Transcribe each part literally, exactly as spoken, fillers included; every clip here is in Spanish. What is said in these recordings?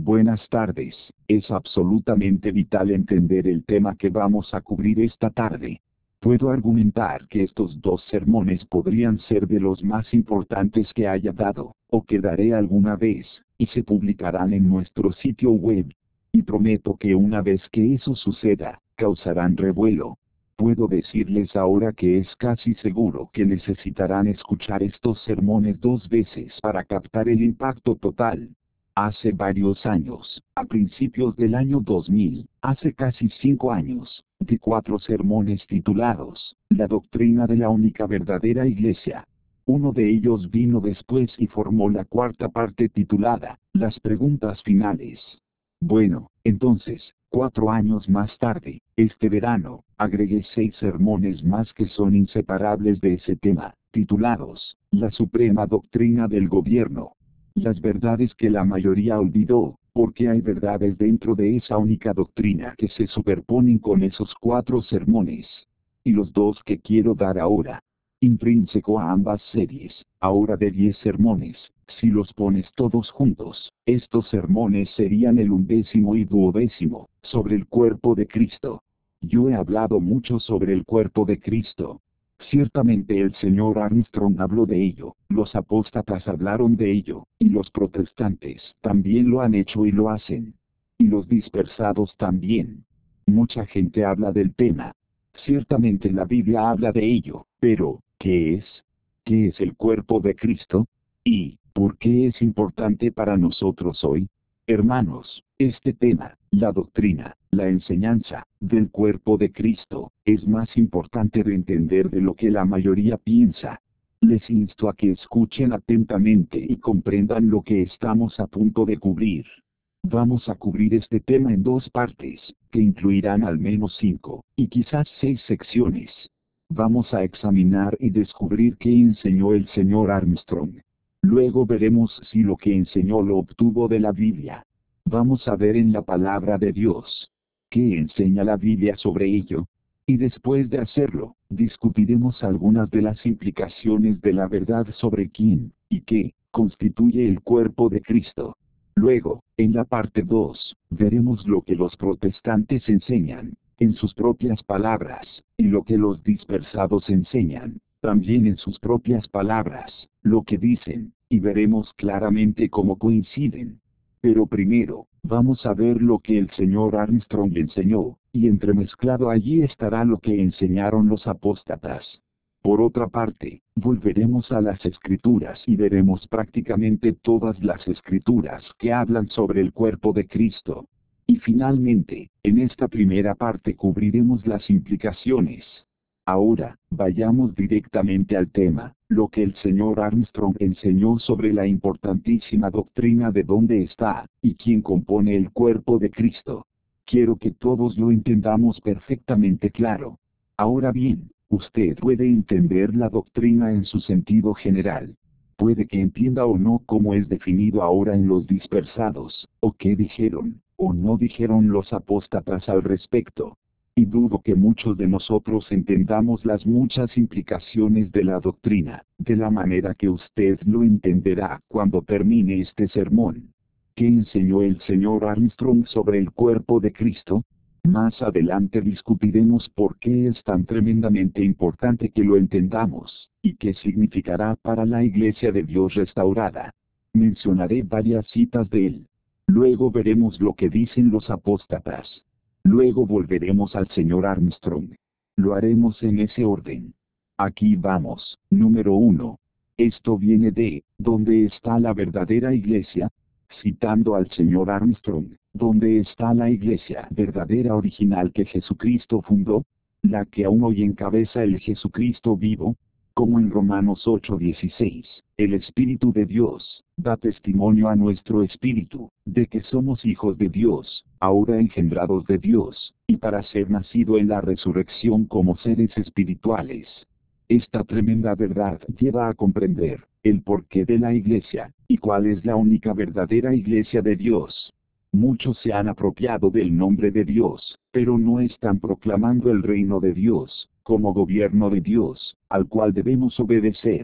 Buenas tardes. Es absolutamente vital entender el tema que vamos a cubrir esta tarde. Puedo argumentar que estos dos sermones podrían ser de los más importantes que haya dado, o que daré alguna vez, y se publicarán en nuestro sitio web. Y prometo que una vez que eso suceda, causarán revuelo. Puedo decirles ahora que es casi seguro que necesitarán escuchar estos sermones dos veces para captar el impacto total. Hace varios años, a principios del año dos mil, hace casi cinco años, di cuatro sermones titulados, La doctrina de la única verdadera iglesia. Uno de ellos vino después y formó la cuarta parte titulada, Las preguntas finales. Bueno, entonces, cuatro años más tarde, este verano, agregué seis sermones más que son inseparables de ese tema, titulados, La suprema doctrina del gobierno. Las verdades que la mayoría olvidó, porque hay verdades dentro de esa única doctrina que se superponen con esos cuatro sermones. Y los dos que quiero dar ahora. Intrínseco a ambas series, ahora de diez sermones, si los pones todos juntos, estos sermones serían el undécimo y duodécimo, sobre el cuerpo de Cristo. Yo he hablado mucho sobre el cuerpo de Cristo. Ciertamente el señor Armstrong habló de ello, los apóstatas hablaron de ello, y los protestantes también lo han hecho y lo hacen. Y los dispersados también. Mucha gente habla del tema. Ciertamente la Biblia habla de ello, pero, ¿qué es? ¿Qué es el cuerpo de Cristo? ¿Y por qué es importante para nosotros hoy? Hermanos, este tema, la doctrina, la enseñanza, del cuerpo de Cristo, es más importante de entender de lo que la mayoría piensa. Les insto a que escuchen atentamente y comprendan lo que estamos a punto de cubrir. Vamos a cubrir este tema en dos partes, que incluirán al menos cinco, y quizás seis secciones. Vamos a examinar y descubrir qué enseñó el señor Armstrong. Luego veremos si lo que enseñó lo obtuvo de la Biblia. Vamos a ver en la palabra de Dios. ¿Qué enseña la Biblia sobre ello? Y después de hacerlo, discutiremos algunas de las implicaciones de la verdad sobre quién, y qué, constituye el cuerpo de Cristo. Luego, en la parte dos, veremos lo que los protestantes enseñan, en sus propias palabras, y lo que los dispersados enseñan, también en sus propias palabras, lo que dicen, y veremos claramente cómo coinciden. Pero primero, vamos a ver lo que el señor Armstrong enseñó, y entremezclado allí estará lo que enseñaron los apóstatas. Por otra parte, volveremos a las escrituras y veremos prácticamente todas las escrituras que hablan sobre el cuerpo de Cristo. Y finalmente, en esta primera parte cubriremos las implicaciones. Ahora, vayamos directamente al tema, lo que el señor Armstrong enseñó sobre la importantísima doctrina de dónde está, y quién compone el cuerpo de Cristo. Quiero que todos lo entendamos perfectamente claro. Ahora bien, usted puede entender la doctrina en su sentido general. Puede que entienda o no cómo es definido ahora en los dispersados, o qué dijeron, o no dijeron los apóstatas al respecto. Y dudo que muchos de nosotros entendamos las muchas implicaciones de la doctrina, de la manera que usted lo entenderá cuando termine este sermón. ¿Qué enseñó el señor Armstrong sobre el cuerpo de Cristo? Más adelante discutiremos por qué es tan tremendamente importante que lo entendamos, y qué significará para la Iglesia de Dios restaurada. Mencionaré varias citas de él. Luego veremos lo que dicen los apóstatas. Luego volveremos al señor Armstrong. Lo haremos en ese orden. Aquí vamos. Número uno. Esto viene de, ¿dónde está la verdadera iglesia? Citando al señor Armstrong, ¿dónde está la iglesia verdadera original que Jesucristo fundó? La que aún hoy encabeza el Jesucristo vivo. Como en Romanos ocho dieciséis, el Espíritu de Dios, da testimonio a nuestro espíritu, de que somos hijos de Dios, ahora engendrados de Dios, y para ser nacido en la resurrección como seres espirituales. Esta tremenda verdad lleva a comprender el porqué de la iglesia, y cuál es la única verdadera iglesia de Dios. Muchos se han apropiado del nombre de Dios, pero no están proclamando el reino de Dios, como gobierno de Dios, al cual debemos obedecer.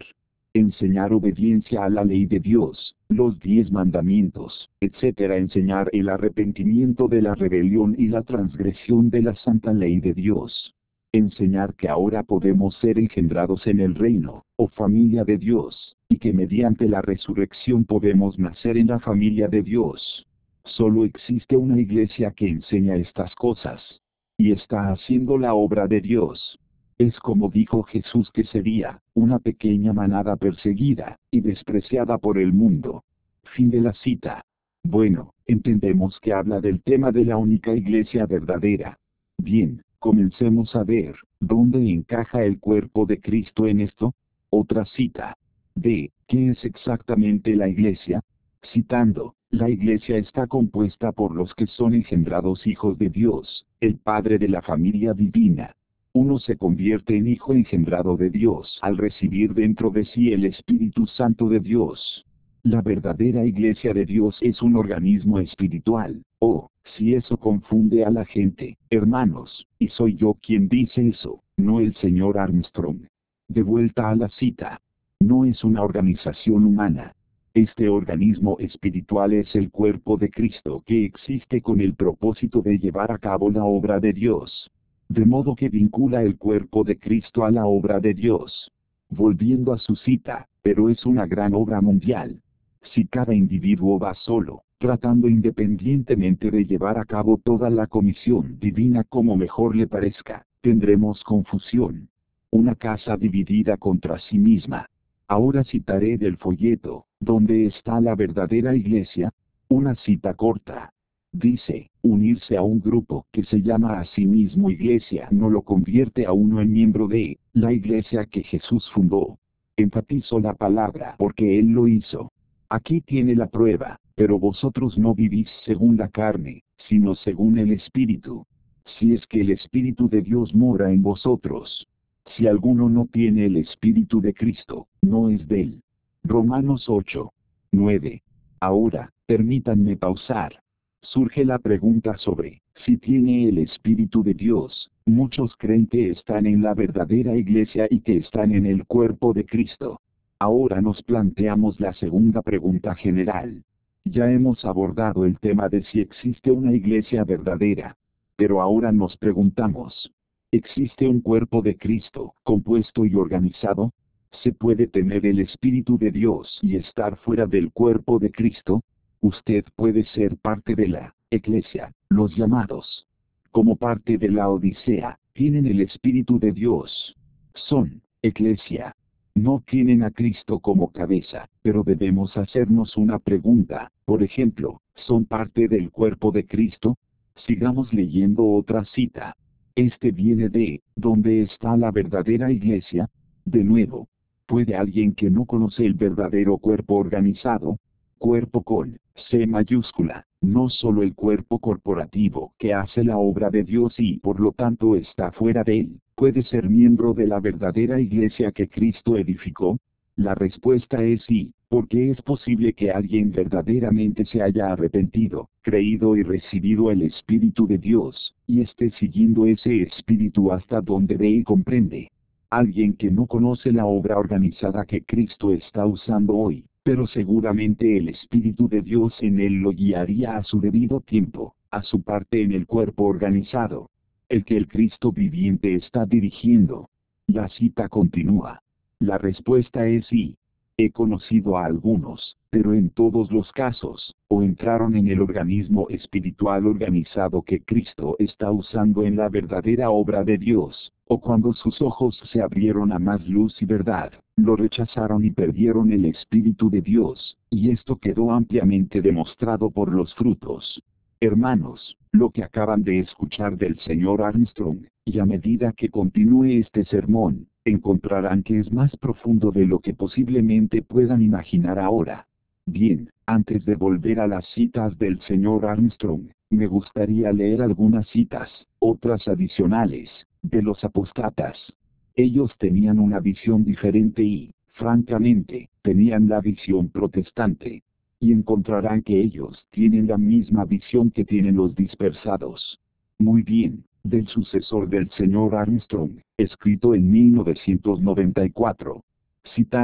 enseñar obediencia a la ley de Dios, los diez mandamientos, etcétera. Enseñar el arrepentimiento de la rebelión y la transgresión de la santa ley de Dios. Enseñar que ahora podemos ser engendrados en el reino, o familia de Dios, y que mediante la resurrección podemos nacer en la familia de Dios. Solo existe una iglesia que enseña estas cosas. Y está haciendo la obra de Dios. Es como dijo Jesús que sería, una pequeña manada perseguida, y despreciada por el mundo. Fin de la cita. Bueno, entendemos que habla del tema de la única iglesia verdadera. Bien, comencemos a ver, ¿dónde encaja el cuerpo de Cristo en esto? Otra cita. D. ¿Qué es exactamente la iglesia? Citando, la iglesia está compuesta por los que son engendrados hijos de Dios, el Padre de la familia divina. Uno se convierte en hijo engendrado de Dios al recibir dentro de sí el Espíritu Santo de Dios. La verdadera iglesia de Dios es un organismo espiritual. Oh, si eso confunde a la gente, hermanos, y soy yo quien dice eso, no el señor Armstrong. De vuelta a la cita. No es una organización humana. Este organismo espiritual es el cuerpo de Cristo que existe con el propósito de llevar a cabo la obra de Dios. De modo que vincula el cuerpo de Cristo a la obra de Dios. Volviendo a su cita, pero es una gran obra mundial. Si cada individuo va solo, tratando independientemente de llevar a cabo toda la comisión divina como mejor le parezca, tendremos confusión. Una casa dividida contra sí misma. Ahora citaré del folleto, ¿dónde está la verdadera iglesia? Una cita corta. Dice, unirse a un grupo que se llama a sí mismo iglesia no lo convierte a uno en miembro de la iglesia que Jesús fundó. Enfatizo la palabra porque Él lo hizo. Aquí tiene la prueba, pero vosotros no vivís según la carne, sino según el Espíritu. Si es que el Espíritu de Dios mora en vosotros. Si alguno no tiene el Espíritu de Cristo, no es de él. Romanos ocho. nueve. Ahora, permítanme pausar. Surge la pregunta sobre, si tiene el Espíritu de Dios, muchos creen que están en la verdadera iglesia y que están en el cuerpo de Cristo. Ahora nos planteamos la segunda pregunta general. Ya hemos abordado el tema de si existe una iglesia verdadera. Pero ahora nos preguntamos, ¿existe un cuerpo de Cristo, compuesto y organizado? ¿Se puede tener el Espíritu de Dios y estar fuera del cuerpo de Cristo? Usted puede ser parte de la iglesia, los llamados. Como parte de la Odisea, tienen el Espíritu de Dios. Son iglesia. No tienen a Cristo como cabeza, pero debemos hacernos una pregunta. Por ejemplo, ¿son parte del cuerpo de Cristo? Sigamos leyendo otra cita. Este viene de, ¿dónde está la verdadera iglesia? De nuevo, ¿puede alguien que no conoce el verdadero cuerpo organizado? Cuerpo con C mayúscula, no solo el cuerpo corporativo que hace la obra de Dios y por lo tanto está fuera de él, ¿puede ser miembro de la verdadera iglesia que Cristo edificó? La respuesta es sí, porque es posible que alguien verdaderamente se haya arrepentido, creído y recibido el Espíritu de Dios, y esté siguiendo ese Espíritu hasta donde ve y comprende. Alguien que no conoce la obra organizada que Cristo está usando hoy, pero seguramente el Espíritu de Dios en él lo guiaría a su debido tiempo, a su parte en el cuerpo organizado. El que el Cristo viviente está dirigiendo. La cita continúa. La respuesta es sí. He conocido a algunos, pero en todos los casos, o entraron en el organismo espiritual organizado que Cristo está usando en la verdadera obra de Dios, o cuando sus ojos se abrieron a más luz y verdad, lo rechazaron y perdieron el Espíritu de Dios, y esto quedó ampliamente demostrado por los frutos. Hermanos, lo que acaban de escuchar del señor Armstrong, y a medida que continúe este sermón, encontrarán que es más profundo de lo que posiblemente puedan imaginar ahora. Bien, antes de volver a las citas del señor Armstrong, me gustaría leer algunas citas, otras adicionales, de los apóstatas. Ellos tenían una visión diferente y, francamente, tenían la visión protestante. Y encontrarán que ellos tienen la misma visión que tienen los dispersados. Muy bien, del sucesor del señor Armstrong, escrito en mil novecientos noventa y cuatro. Citando,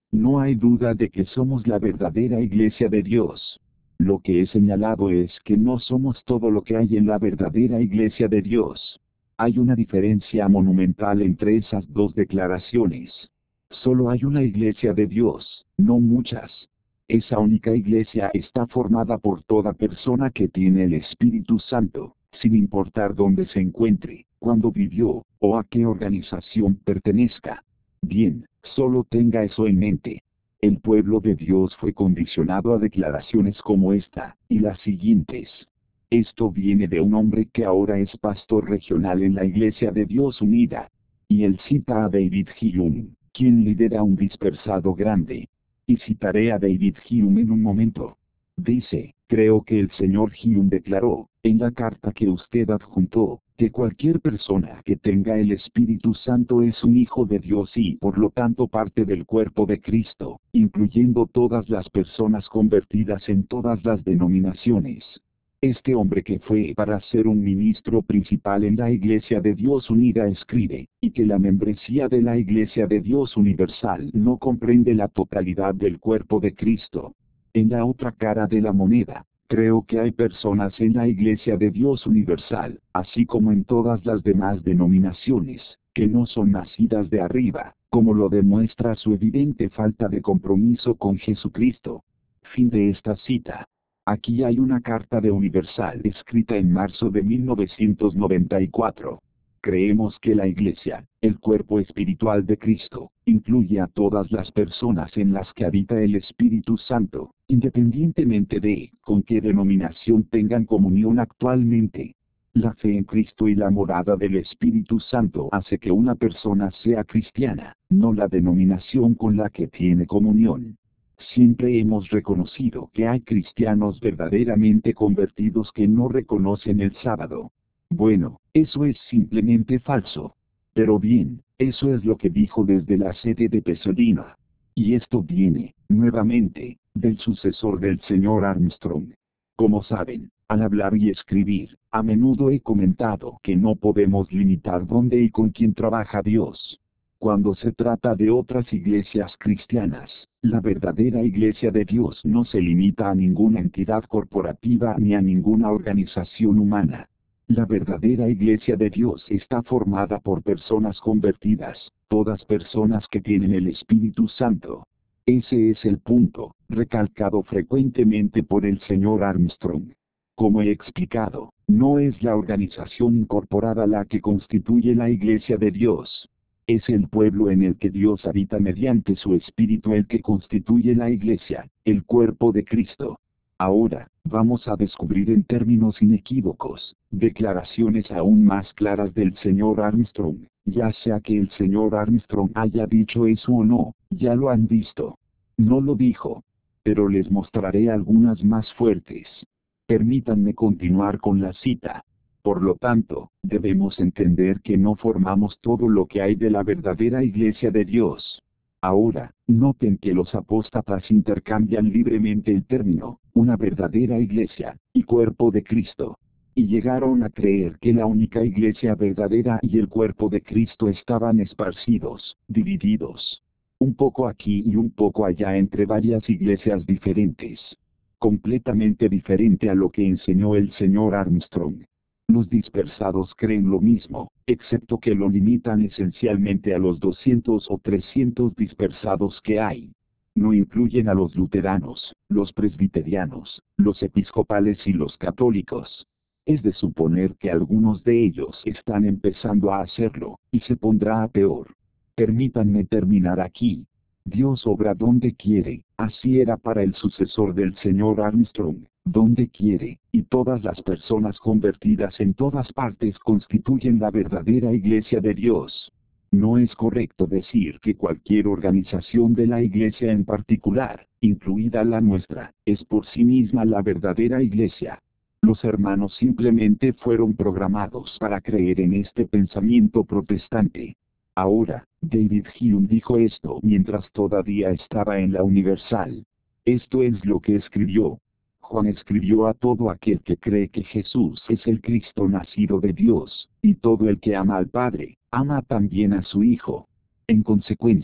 No hay duda de que somos la verdadera iglesia de Dios. Lo que he señalado es que no somos todo lo que hay en la verdadera iglesia de Dios. Hay una diferencia monumental entre esas dos declaraciones. Solo hay una iglesia de Dios, no muchas. Esa única iglesia está formada por toda persona que tiene el Espíritu Santo, sin importar dónde se encuentre, cuándo vivió, o a qué organización pertenezca. Bien, solo tenga eso en mente. El pueblo de Dios fue condicionado a declaraciones como esta, y las siguientes. Esto viene de un hombre que ahora es pastor regional en la Iglesia de Dios Unida. Y él cita a David Hume, quien lidera un dispersado grande. Y citaré a David Hume en un momento. Dice, creo que el señor Hume declaró, en la carta que usted adjuntó, que cualquier persona que tenga el Espíritu Santo es un hijo de Dios y por lo tanto parte del cuerpo de Cristo, incluyendo todas las personas convertidas en todas las denominaciones. Este hombre que fue para ser un ministro principal en la Iglesia de Dios Unida escribe, y que la membresía de la Iglesia de Dios Universal no comprende la totalidad del cuerpo de Cristo. En la otra cara de la moneda, creo que hay personas en la Iglesia de Dios Universal, así como en todas las demás denominaciones, que no son nacidas de arriba, como lo demuestra su evidente falta de compromiso con Jesucristo. Fin de esta cita. Aquí hay una carta de Universal escrita en marzo de mil novecientos noventa y cuatro. Creemos que la Iglesia, el cuerpo espiritual de Cristo, incluye a todas las personas en las que habita el Espíritu Santo, independientemente de con qué denominación tengan comunión actualmente. La fe en Cristo y la morada del Espíritu Santo hace que una persona sea cristiana, no la denominación con la que tiene comunión. Siempre hemos reconocido que hay cristianos verdaderamente convertidos que no reconocen el sábado. Bueno, eso es simplemente falso. Pero bien, eso es lo que dijo desde la sede de Pasadena. Y esto viene, nuevamente, del sucesor del señor Armstrong. Como saben, al hablar y escribir, a menudo he comentado que no podemos limitar dónde y con quién trabaja Dios. Cuando se trata de otras iglesias cristianas, la verdadera iglesia de Dios no se limita a ninguna entidad corporativa ni a ninguna organización humana. La verdadera iglesia de Dios está formada por personas convertidas, todas personas que tienen el Espíritu Santo. Ese es el punto, recalcado frecuentemente por el señor Armstrong. Como he explicado, no es la organización incorporada la que constituye la iglesia de Dios. Es el pueblo en el que Dios habita mediante su Espíritu el que constituye la iglesia, el cuerpo de Cristo. Ahora, vamos a descubrir en términos inequívocos, declaraciones aún más claras del señor Armstrong, ya sea que el señor Armstrong haya dicho eso o no, ya lo han visto. No lo dijo. Pero les mostraré algunas más fuertes. Permítanme continuar con la cita. Por lo tanto, debemos entender que no formamos todo lo que hay de la verdadera iglesia de Dios. Ahora, noten que los apóstatas intercambian libremente el término, una verdadera iglesia, y cuerpo de Cristo. Y llegaron a creer que la única iglesia verdadera y el cuerpo de Cristo estaban esparcidos, divididos. Un poco aquí y un poco allá entre varias iglesias diferentes. Completamente diferente a lo que enseñó el señor Armstrong. Los dispersados creen lo mismo, excepto que lo limitan esencialmente a los doscientos o trescientos dispersados que hay. No incluyen a los luteranos, los presbiterianos, los episcopales y los católicos. Es de suponer que algunos de ellos están empezando a hacerlo, y se pondrá a peor. Permítanme terminar aquí. Dios obra donde quiere, así era para el sucesor del señor Armstrong. Donde quiere, y todas las personas convertidas en todas partes constituyen la verdadera iglesia de Dios. No es correcto decir que cualquier organización de la iglesia en particular, incluida la nuestra, es por sí misma la verdadera iglesia. Los hermanos simplemente fueron programados para creer en este pensamiento protestante. Ahora, David Hume dijo esto mientras todavía estaba en la Universal. Esto es lo que escribió. Juan escribió a todo aquel que cree que Jesús es el Cristo nacido de Dios, y todo el que ama al Padre, ama también a su Hijo. En consecuencia,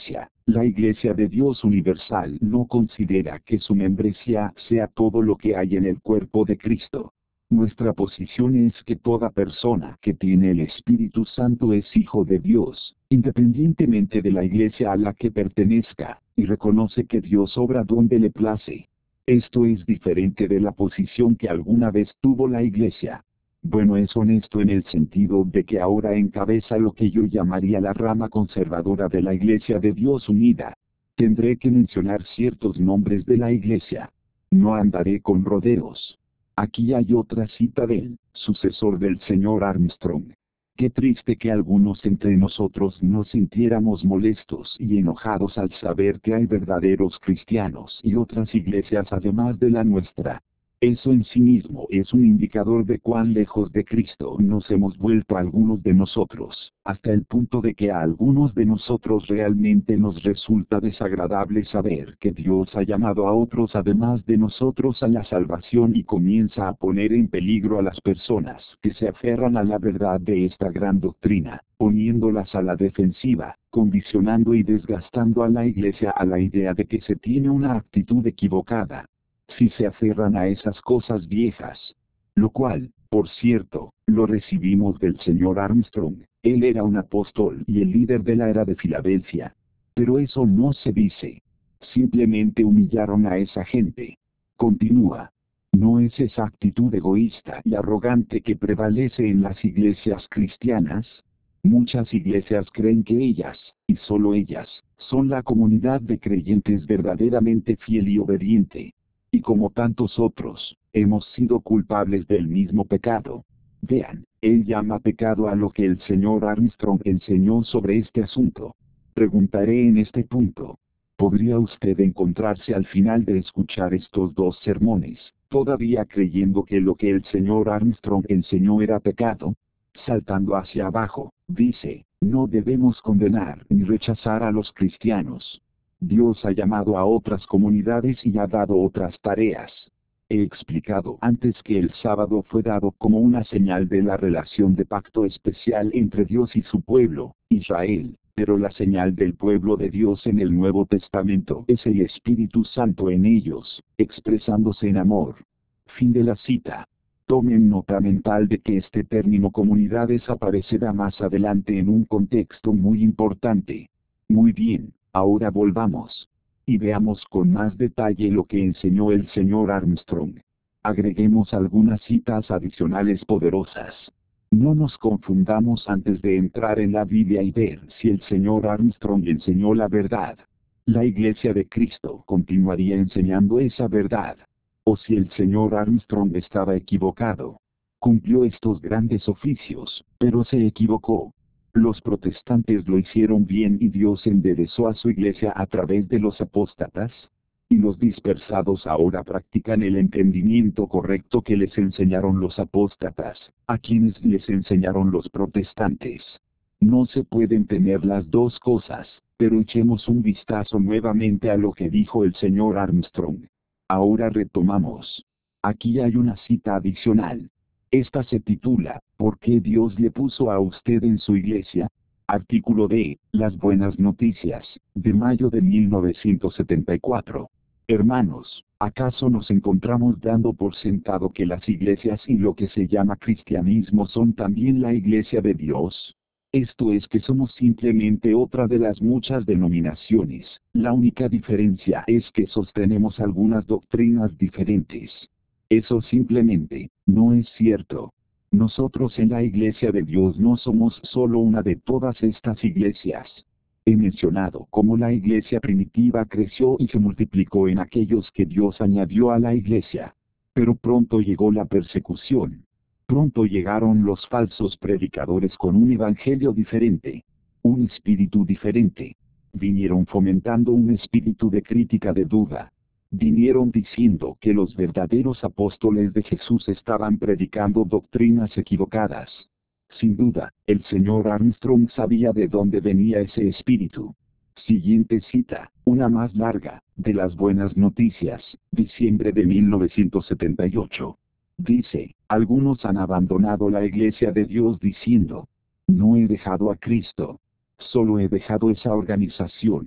La Iglesia de Dios Universal no considera que su membresía sea todo lo que hay en el cuerpo de Cristo. Nuestra posición es que toda persona que tiene el Espíritu Santo es hijo de Dios, independientemente de la iglesia a la que pertenezca, y reconoce que Dios obra donde le place. Esto es diferente de la posición que alguna vez tuvo la iglesia. Bueno, es honesto en el sentido de que ahora encabeza lo que yo llamaría la rama conservadora de la Iglesia de Dios Unida. Tendré que mencionar ciertos nombres de la iglesia. No andaré con rodeos. Aquí hay otra cita del sucesor del señor Armstrong. Qué triste que algunos entre nosotros nos sintiéramos molestos y enojados al saber que hay verdaderos cristianos y otras iglesias además de la nuestra. Eso en sí mismo es un indicador de cuán lejos de Cristo nos hemos vuelto algunos de nosotros, hasta el punto de que a algunos de nosotros realmente nos resulta desagradable saber que Dios ha llamado a otros además de nosotros a la salvación y comienza a poner en peligro a las personas que se aferran a la verdad de esta gran doctrina, poniéndolas a la defensiva, condicionando y desgastando a la iglesia a la idea de que se tiene una actitud equivocada. Si se aferran a esas cosas viejas. Lo cual, por cierto, lo recibimos del señor Armstrong. Él era un apóstol y el líder de la era de Filadelfia. Pero eso no se dice. Simplemente humillaron a esa gente. Continúa. ¿No es esa actitud egoísta y arrogante que prevalece en las iglesias cristianas? Muchas iglesias creen que ellas, y solo ellas, son la comunidad de creyentes verdaderamente fiel y obediente. Y como tantos otros, hemos sido culpables del mismo pecado. Vean, él llama pecado a lo que el señor Armstrong enseñó sobre este asunto. Preguntaré en este punto. ¿Podría usted encontrarse al final de escuchar estos dos sermones, todavía creyendo que lo que el señor Armstrong enseñó era pecado? Saltando hacia abajo, dice, no debemos condenar ni rechazar a los cristianos. Dios ha llamado a otras comunidades y ha dado otras tareas. He explicado antes que el sábado fue dado como una señal de la relación de pacto especial entre Dios y su pueblo, Israel, pero la señal del pueblo de Dios en el Nuevo Testamento es el Espíritu Santo en ellos, expresándose en amor. Fin de la cita. Tomen nota mental de que este término comunidades aparecerá más adelante en un contexto muy importante. Muy bien. Ahora volvamos. Y veamos con más detalle lo que enseñó el señor Armstrong. Agreguemos algunas citas adicionales poderosas. No nos confundamos antes de entrar en la Biblia y ver si el señor Armstrong enseñó la verdad. La Iglesia de Cristo continuaría enseñando esa verdad. O si el señor Armstrong estaba equivocado. Cumplió estos grandes oficios, pero se equivocó. Los protestantes lo hicieron bien y Dios enderezó a su iglesia a través de los apóstatas. Y los dispersados ahora practican el entendimiento correcto que les enseñaron los apóstatas, a quienes les enseñaron los protestantes. No se pueden tener las dos cosas, pero echemos un vistazo nuevamente a lo que dijo el señor Armstrong. Ahora retomamos. Aquí hay una cita adicional. Esta se titula, ¿por qué Dios le puso a usted en su iglesia? Artículo de, Las Buenas Noticias, de mayo de mil novecientos setenta y cuatro. Hermanos, ¿acaso nos encontramos dando por sentado que las iglesias y lo que se llama cristianismo son también la iglesia de Dios? Esto es que somos simplemente otra de las muchas denominaciones, la única diferencia es que sostenemos algunas doctrinas diferentes. Eso simplemente, no es cierto. Nosotros en la Iglesia de Dios no somos solo una de todas estas iglesias. He mencionado cómo la iglesia primitiva creció y se multiplicó en aquellos que Dios añadió a la iglesia. Pero pronto llegó la persecución. Pronto llegaron los falsos predicadores con un evangelio diferente. Un espíritu diferente. Vinieron fomentando un espíritu de crítica de duda. Vinieron diciendo que los verdaderos apóstoles de Jesús estaban predicando doctrinas equivocadas. Sin duda, el señor Armstrong sabía de dónde venía ese espíritu. Siguiente cita, una más larga, de las Buenas Noticias, diciembre de mil novecientos setenta y ocho. Dice, algunos han abandonado la iglesia de Dios diciendo, no he dejado a Cristo. Solo he dejado esa organización.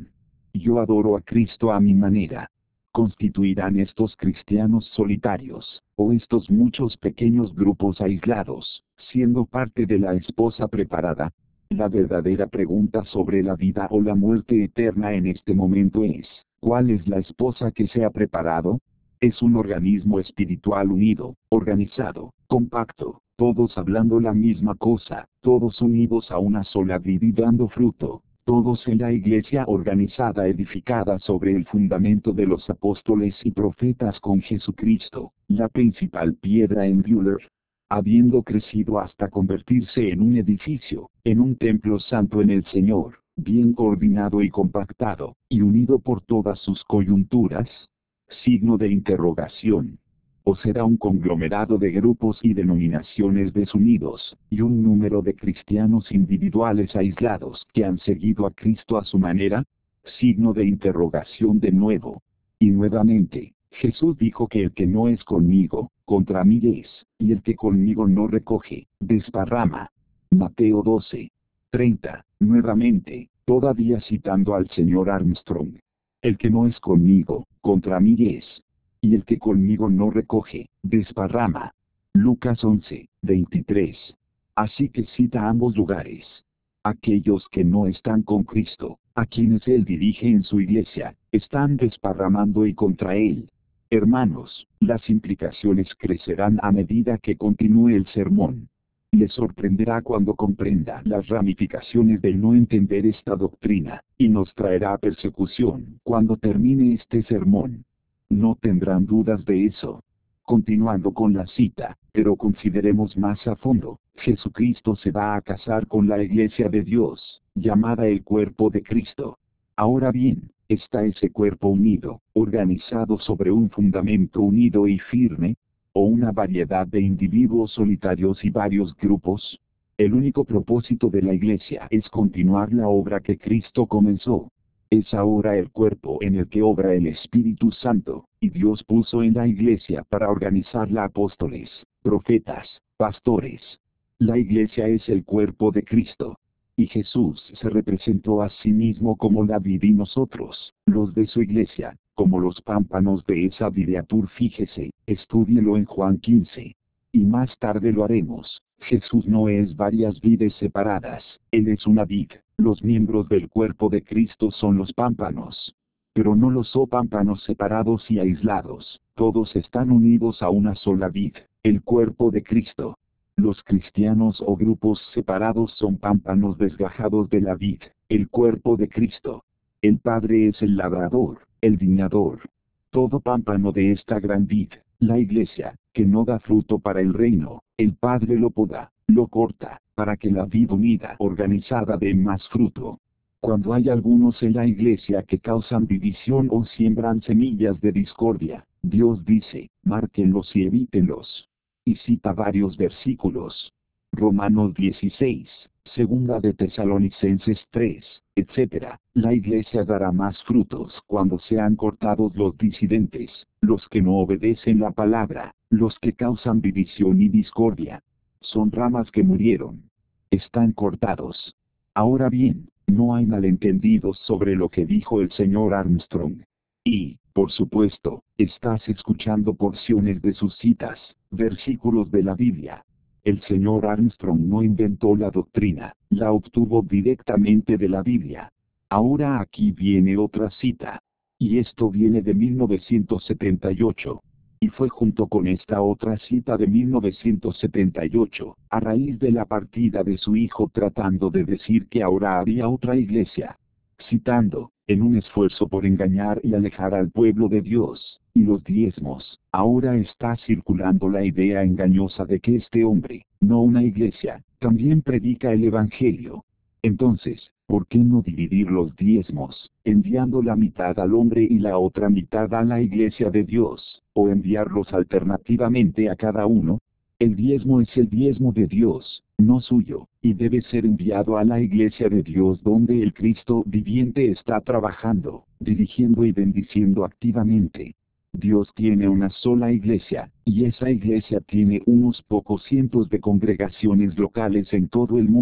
Yo adoro a Cristo a mi manera. ¿Constituirán estos cristianos solitarios, o estos muchos pequeños grupos aislados, siendo parte de la esposa preparada? La verdadera pregunta sobre la vida o la muerte eterna en este momento es, ¿cuál es la esposa que se ha preparado? Es un organismo espiritual unido, organizado, compacto, todos hablando la misma cosa, todos unidos a una sola vida y dando fruto. Todos en la iglesia organizada edificada sobre el fundamento de los apóstoles y profetas con Jesucristo, la principal piedra angular, habiendo crecido hasta convertirse en un edificio, en un templo santo en el Señor, bien coordinado y compactado, y unido por todas sus coyunturas. Signo de interrogación. O será un conglomerado de grupos y denominaciones desunidos, y un número de cristianos individuales aislados que han seguido a Cristo a su manera. Signo de interrogación de nuevo. Y nuevamente, Jesús dijo que el que no es conmigo, contra mí es, y el que conmigo no recoge, desparrama. Mateo doce. treinta. Nuevamente, todavía citando al señor Armstrong. El que no es conmigo, contra mí es. Y el que conmigo no recoge, desparrama. Lucas once, veintitrés. Así que cita ambos lugares. Aquellos que no están con Cristo, a quienes Él dirige en su iglesia, están desparramando y contra Él. Hermanos, las implicaciones crecerán a medida que continúe el sermón. Les sorprenderá cuando comprenda las ramificaciones del no entender esta doctrina, y nos traerá persecución cuando termine este sermón. No tendrán dudas de eso. Continuando con la cita, pero consideremos más a fondo, Jesucristo se va a casar con la iglesia de Dios, llamada el cuerpo de Cristo. Ahora bien, ¿está ese cuerpo unido, organizado sobre un fundamento unido y firme? ¿O una variedad de individuos solitarios y varios grupos? El único propósito de la iglesia es continuar la obra que Cristo comenzó. Es ahora el cuerpo en el que obra el Espíritu Santo, y Dios puso en la iglesia para organizarla apóstoles, profetas, pastores. La iglesia es el cuerpo de Cristo. Y Jesús se representó a sí mismo como la vid y nosotros, los de su iglesia, como los pámpanos de esa vidiatur. Fíjese, estúdielo en Juan quince. Y más tarde lo haremos. Jesús no es varias vides separadas, Él es una vid. Los miembros del cuerpo de Cristo son los pámpanos. Pero no los son pámpanos separados y aislados, todos están unidos a una sola vid, el cuerpo de Cristo. Los cristianos o grupos separados son pámpanos desgajados de la vid, el cuerpo de Cristo. El Padre es el labrador, el viñador. Todo pámpano de esta gran vid, la iglesia, que no da fruto para el reino, el Padre lo poda, lo corta, para que la vid unida, organizada, dé más fruto. Cuando hay algunos en la iglesia que causan división o siembran semillas de discordia, Dios dice, márquenlos y evítenlos. Y cita varios versículos. Romanos dieciséis, Segunda de Tesalonicenses tres, etcétera. La iglesia dará más frutos cuando sean cortados los disidentes, los que no obedecen la palabra, los que causan división y discordia. Son ramas que murieron. Están cortados. Ahora bien, no hay malentendidos sobre lo que dijo el señor Armstrong. Y, por supuesto, estás escuchando porciones de sus citas, versículos de la Biblia. El señor Armstrong no inventó la doctrina, la obtuvo directamente de la Biblia. Ahora aquí viene otra cita. Y esto viene de mil novecientos setenta y ocho. Y fue junto con esta otra cita de mil novecientos setenta y ocho, a raíz de la partida de su hijo, tratando de decir que ahora había otra iglesia. Citando, en un esfuerzo por engañar y alejar al pueblo de Dios, y los diezmos, ahora está circulando la idea engañosa de que este hombre, no una iglesia, también predica el Evangelio. Entonces, ¿por qué no dividir los diezmos, enviando la mitad al hombre y la otra mitad a la iglesia de Dios, o enviarlos alternativamente a cada uno? El diezmo es el diezmo de Dios, no suyo, y debe ser enviado a la iglesia de Dios donde el Cristo viviente está trabajando, dirigiendo y bendiciendo activamente. Dios tiene una sola iglesia, y esa iglesia tiene unos pocos cientos de congregaciones locales en todo el mundo,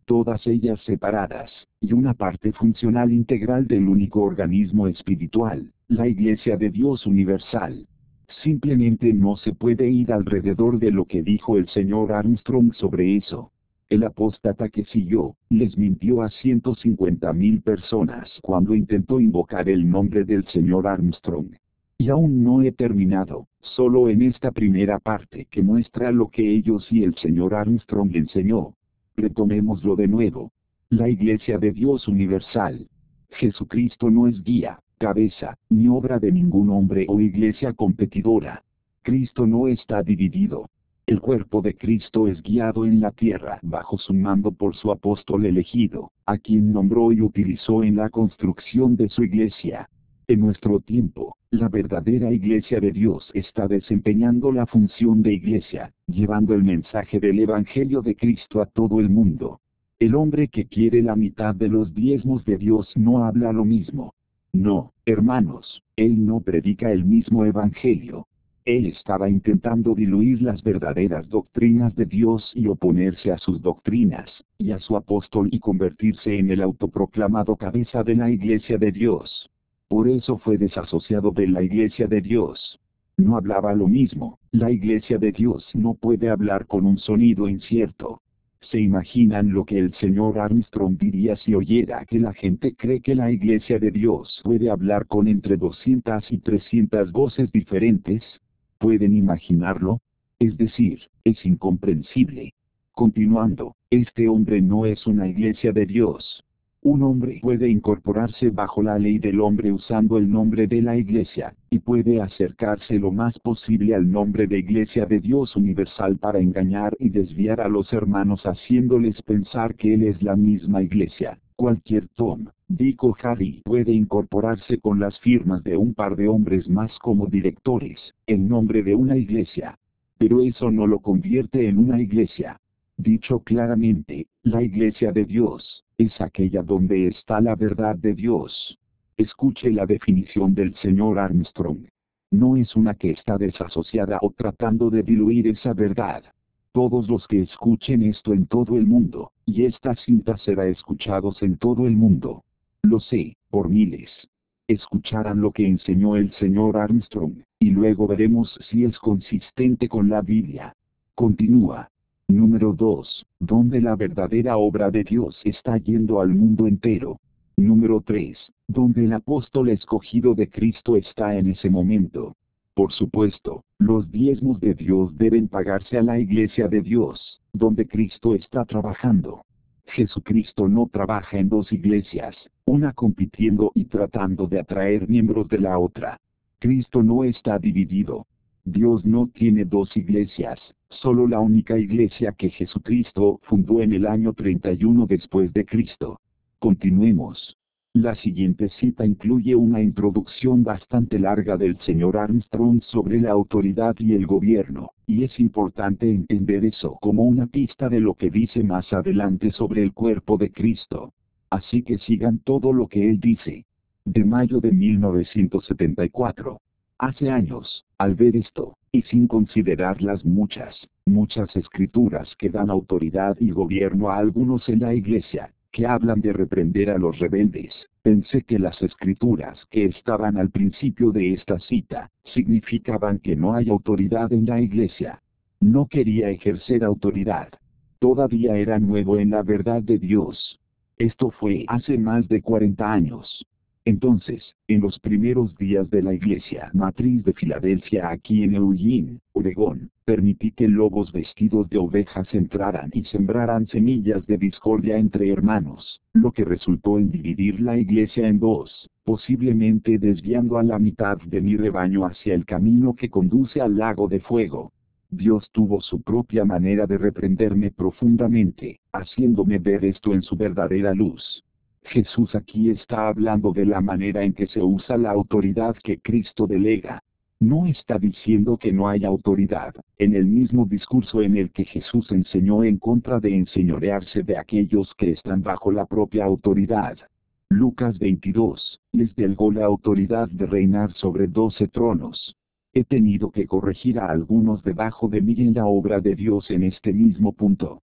todas ellas separadas, y una parte funcional integral del único organismo espiritual, la Iglesia de Dios universal. Simplemente no se puede ir alrededor de lo que dijo el señor Armstrong sobre eso. El apóstata que siguió, les mintió a ciento cincuenta mil personas cuando intentó invocar el nombre del señor Armstrong. Y aún no he terminado, solo en esta primera parte que muestra lo que ellos y el señor Armstrong enseñó. Retomémoslo de nuevo. La Iglesia de Dios universal. Jesucristo no es guía, cabeza, ni obra de ningún hombre o iglesia competidora. Cristo no está dividido. El cuerpo de Cristo es guiado en la tierra bajo su mando por su apóstol elegido, a quien nombró y utilizó en la construcción de su iglesia. En nuestro tiempo, la verdadera Iglesia de Dios está desempeñando la función de iglesia, llevando el mensaje del Evangelio de Cristo a todo el mundo. El hombre que quiere la mitad de los diezmos de Dios no habla lo mismo. No, hermanos, él no predica el mismo Evangelio. Él estaba intentando diluir las verdaderas doctrinas de Dios y oponerse a sus doctrinas, y a su apóstol y convertirse en el autoproclamado cabeza de la Iglesia de Dios. Por eso fue desasociado de la Iglesia de Dios. No hablaba lo mismo, la Iglesia de Dios no puede hablar con un sonido incierto. ¿Se imaginan lo que el señor Armstrong diría si oyera que la gente cree que la Iglesia de Dios puede hablar con entre doscientas y trescientas voces diferentes? ¿Pueden imaginarlo? Es decir, es incomprensible. Continuando, este hombre no es una Iglesia de Dios. Un hombre puede incorporarse bajo la ley del hombre usando el nombre de la Iglesia, y puede acercarse lo más posible al nombre de Iglesia de Dios universal para engañar y desviar a los hermanos haciéndoles pensar que él es la misma Iglesia. Cualquier Tom, Dick o Harry puede incorporarse con las firmas de un par de hombres más como directores, en nombre de una iglesia. Pero eso no lo convierte en una iglesia. Dicho claramente, la Iglesia de Dios es aquella donde está la verdad de Dios. Escuche la definición del señor Armstrong. No es una que está desasociada o tratando de diluir esa verdad. Todos los que escuchen esto en todo el mundo, y esta cinta será escuchados en todo el mundo. Lo sé, por miles. Escucharán lo que enseñó el señor Armstrong, y luego veremos si es consistente con la Biblia. Continúa. Número dos. Donde la verdadera obra de Dios está yendo al mundo entero. Número tres. Donde el apóstol escogido de Cristo está en ese momento. Por supuesto, los diezmos de Dios deben pagarse a la Iglesia de Dios, donde Cristo está trabajando. Jesucristo no trabaja en dos iglesias, una compitiendo y tratando de atraer miembros de la otra. Cristo no está dividido. Dios no tiene dos iglesias, solo la única iglesia que Jesucristo fundó en el año treinta y uno después de Cristo. Continuemos. La siguiente cita incluye una introducción bastante larga del señor Armstrong sobre la autoridad y el gobierno, y es importante entender eso como una pista de lo que dice más adelante sobre el cuerpo de Cristo. Así que sigan todo lo que él dice. De mayo de mil novecientos setenta y cuatro. Hace años, al ver esto, y sin considerar las muchas, muchas escrituras que dan autoridad y gobierno a algunos en la iglesia, que hablan de reprender a los rebeldes, pensé que las escrituras que estaban al principio de esta cita, significaban que no hay autoridad en la iglesia. No quería ejercer autoridad. Todavía era nuevo en la verdad de Dios. Esto fue hace más de cuarenta años. Entonces, en los primeros días de la iglesia matriz de Filadelfia aquí en Eugene, Oregón, permití que lobos vestidos de ovejas entraran y sembraran semillas de discordia entre hermanos, lo que resultó en dividir la iglesia en dos, posiblemente desviando a la mitad de mi rebaño hacia el camino que conduce al lago de fuego. Dios tuvo su propia manera de reprenderme profundamente, haciéndome ver esto en su verdadera luz. Jesús aquí está hablando de la manera en que se usa la autoridad que Cristo delega. No está diciendo que no haya autoridad, en el mismo discurso en el que Jesús enseñó en contra de enseñorearse de aquellos que están bajo la propia autoridad. Lucas veintidós, les delegó la autoridad de reinar sobre doce tronos. He tenido que corregir a algunos debajo de mí en la obra de Dios en este mismo punto.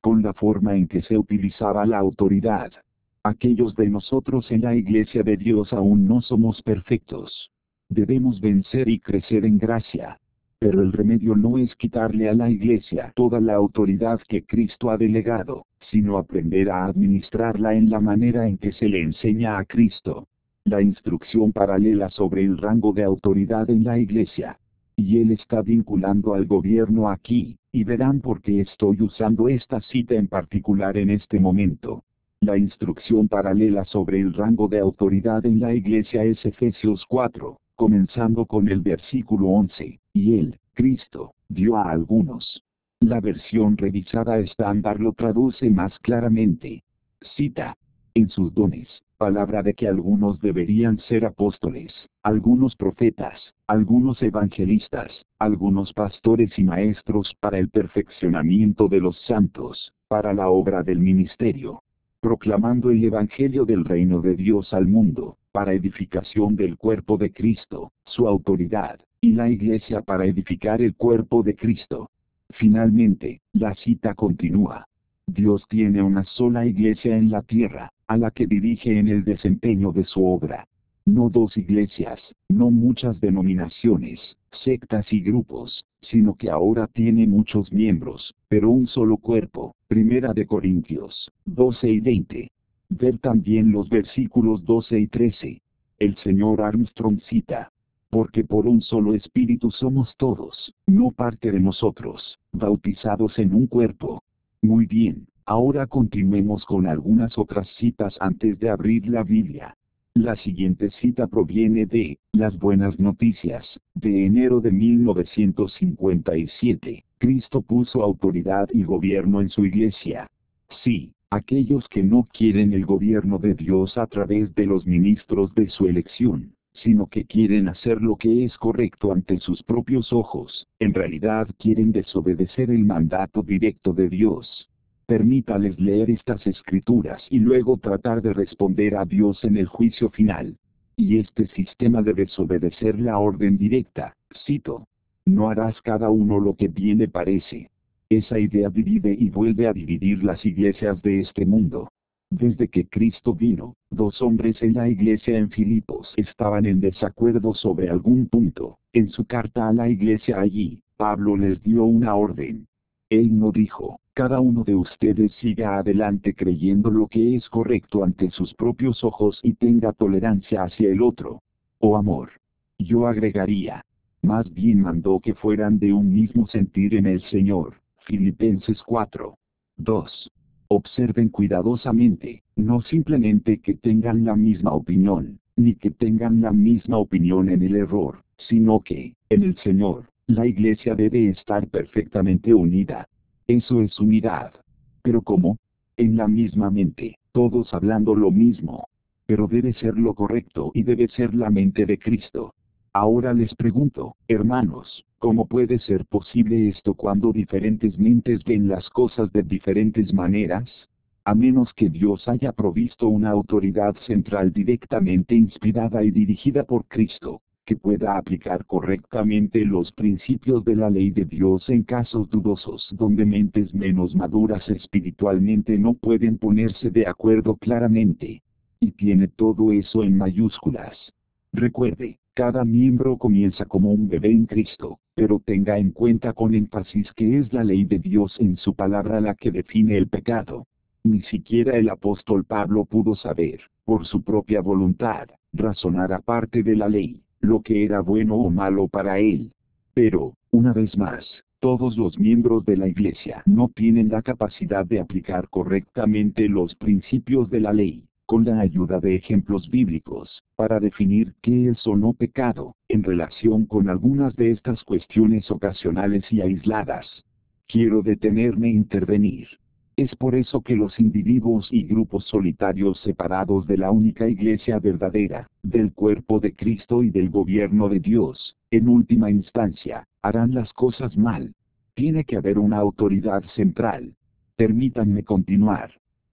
con la forma en que se utilizaba la autoridad. Aquellos de nosotros en la Iglesia de Dios aún no somos perfectos. Debemos vencer y crecer en gracia. Pero el remedio no es quitarle a la Iglesia toda la autoridad que Cristo ha delegado, sino aprender a administrarla en la manera en que se le enseña a Cristo. La instrucción paralela sobre el rango de autoridad en la Iglesia. Y él está vinculando al gobierno aquí, y verán por qué estoy usando esta cita en particular en este momento. La instrucción paralela sobre el rango de autoridad en la Iglesia es Efesios cuatro, comenzando con el versículo once, y él, Cristo, dio a algunos. La versión revisada estándar lo traduce más claramente. Cita. En sus dones, palabra de que algunos deberían ser apóstoles, algunos profetas, algunos evangelistas, algunos pastores y maestros para el perfeccionamiento de los santos, para la obra del ministerio, proclamando el evangelio del reino de Dios al mundo, para edificación del cuerpo de Cristo, su autoridad, y la Iglesia para edificar el cuerpo de Cristo. Finalmente, la cita continúa. Dios tiene una sola Iglesia en la tierra, a la que dirige en el desempeño de su obra. No dos iglesias, no muchas denominaciones, sectas y grupos, sino que ahora tiene muchos miembros, pero un solo cuerpo. Primera de Corintios doce y veinte. Ver también los versículos doce y trece. El señor Armstrong cita. Porque por un solo espíritu somos todos, no parte de nosotros, bautizados en un cuerpo. Muy bien, ahora continuemos con algunas otras citas antes de abrir la Biblia. La siguiente cita proviene de Las Buenas Noticias, de enero de mil novecientos cincuenta y siete. Cristo puso autoridad y gobierno en su iglesia. Sí, aquellos que no quieren el gobierno de Dios a través de los ministros de su elección, sino que quieren hacer lo que es correcto ante sus propios ojos, en realidad quieren desobedecer el mandato directo de Dios. Permítales leer estas escrituras y luego tratar de responder a Dios en el juicio final. Y este sistema de desobedecer la orden directa, cito, no harás cada uno lo que bien le parece. Esa idea divide y vuelve a dividir las iglesias de este mundo. Desde que Cristo vino, dos hombres en la iglesia en Filipos estaban en desacuerdo sobre algún punto. En su carta a la iglesia allí, Pablo les dio una orden. Él no dijo, cada uno de ustedes siga adelante creyendo lo que es correcto ante sus propios ojos y tenga tolerancia hacia el otro. O amor. Yo agregaría. Más bien mandó que fueran de un mismo sentir en el Señor. Filipenses cuatro. dos. Observen cuidadosamente, no simplemente que tengan la misma opinión, ni que tengan la misma opinión en el error, sino que, en el Señor, la iglesia debe estar perfectamente unida. Eso es unidad. ¿Pero cómo? En la misma mente, todos hablando lo mismo. Pero debe ser lo correcto y debe ser la mente de Cristo. Ahora les pregunto, hermanos, ¿cómo puede ser posible esto cuando diferentes mentes ven las cosas de diferentes maneras? A menos que Dios haya provisto una autoridad central directamente inspirada y dirigida por Cristo, que pueda aplicar correctamente los principios de la ley de Dios en casos dudosos donde mentes menos maduras espiritualmente no pueden ponerse de acuerdo claramente. Y tiene todo eso en mayúsculas. Recuerde, cada miembro comienza como un bebé en Cristo, pero tenga en cuenta con énfasis que es la ley de Dios en su palabra la que define el pecado. Ni siquiera el apóstol Pablo pudo saber, por su propia voluntad, razonar aparte de la ley, lo que era bueno o malo para él. Pero, una vez más, todos los miembros de la iglesia no tienen la capacidad de aplicar correctamente los principios de la ley, con la ayuda de ejemplos bíblicos, para definir qué es o no pecado, en relación con algunas de estas cuestiones ocasionales y aisladas. Quiero detenerme e intervenir. Es por eso que los individuos y grupos solitarios separados de la única iglesia verdadera, del cuerpo de Cristo y del gobierno de Dios, en última instancia, harán las cosas mal. Tiene que haber una autoridad central. Permítanme continuar.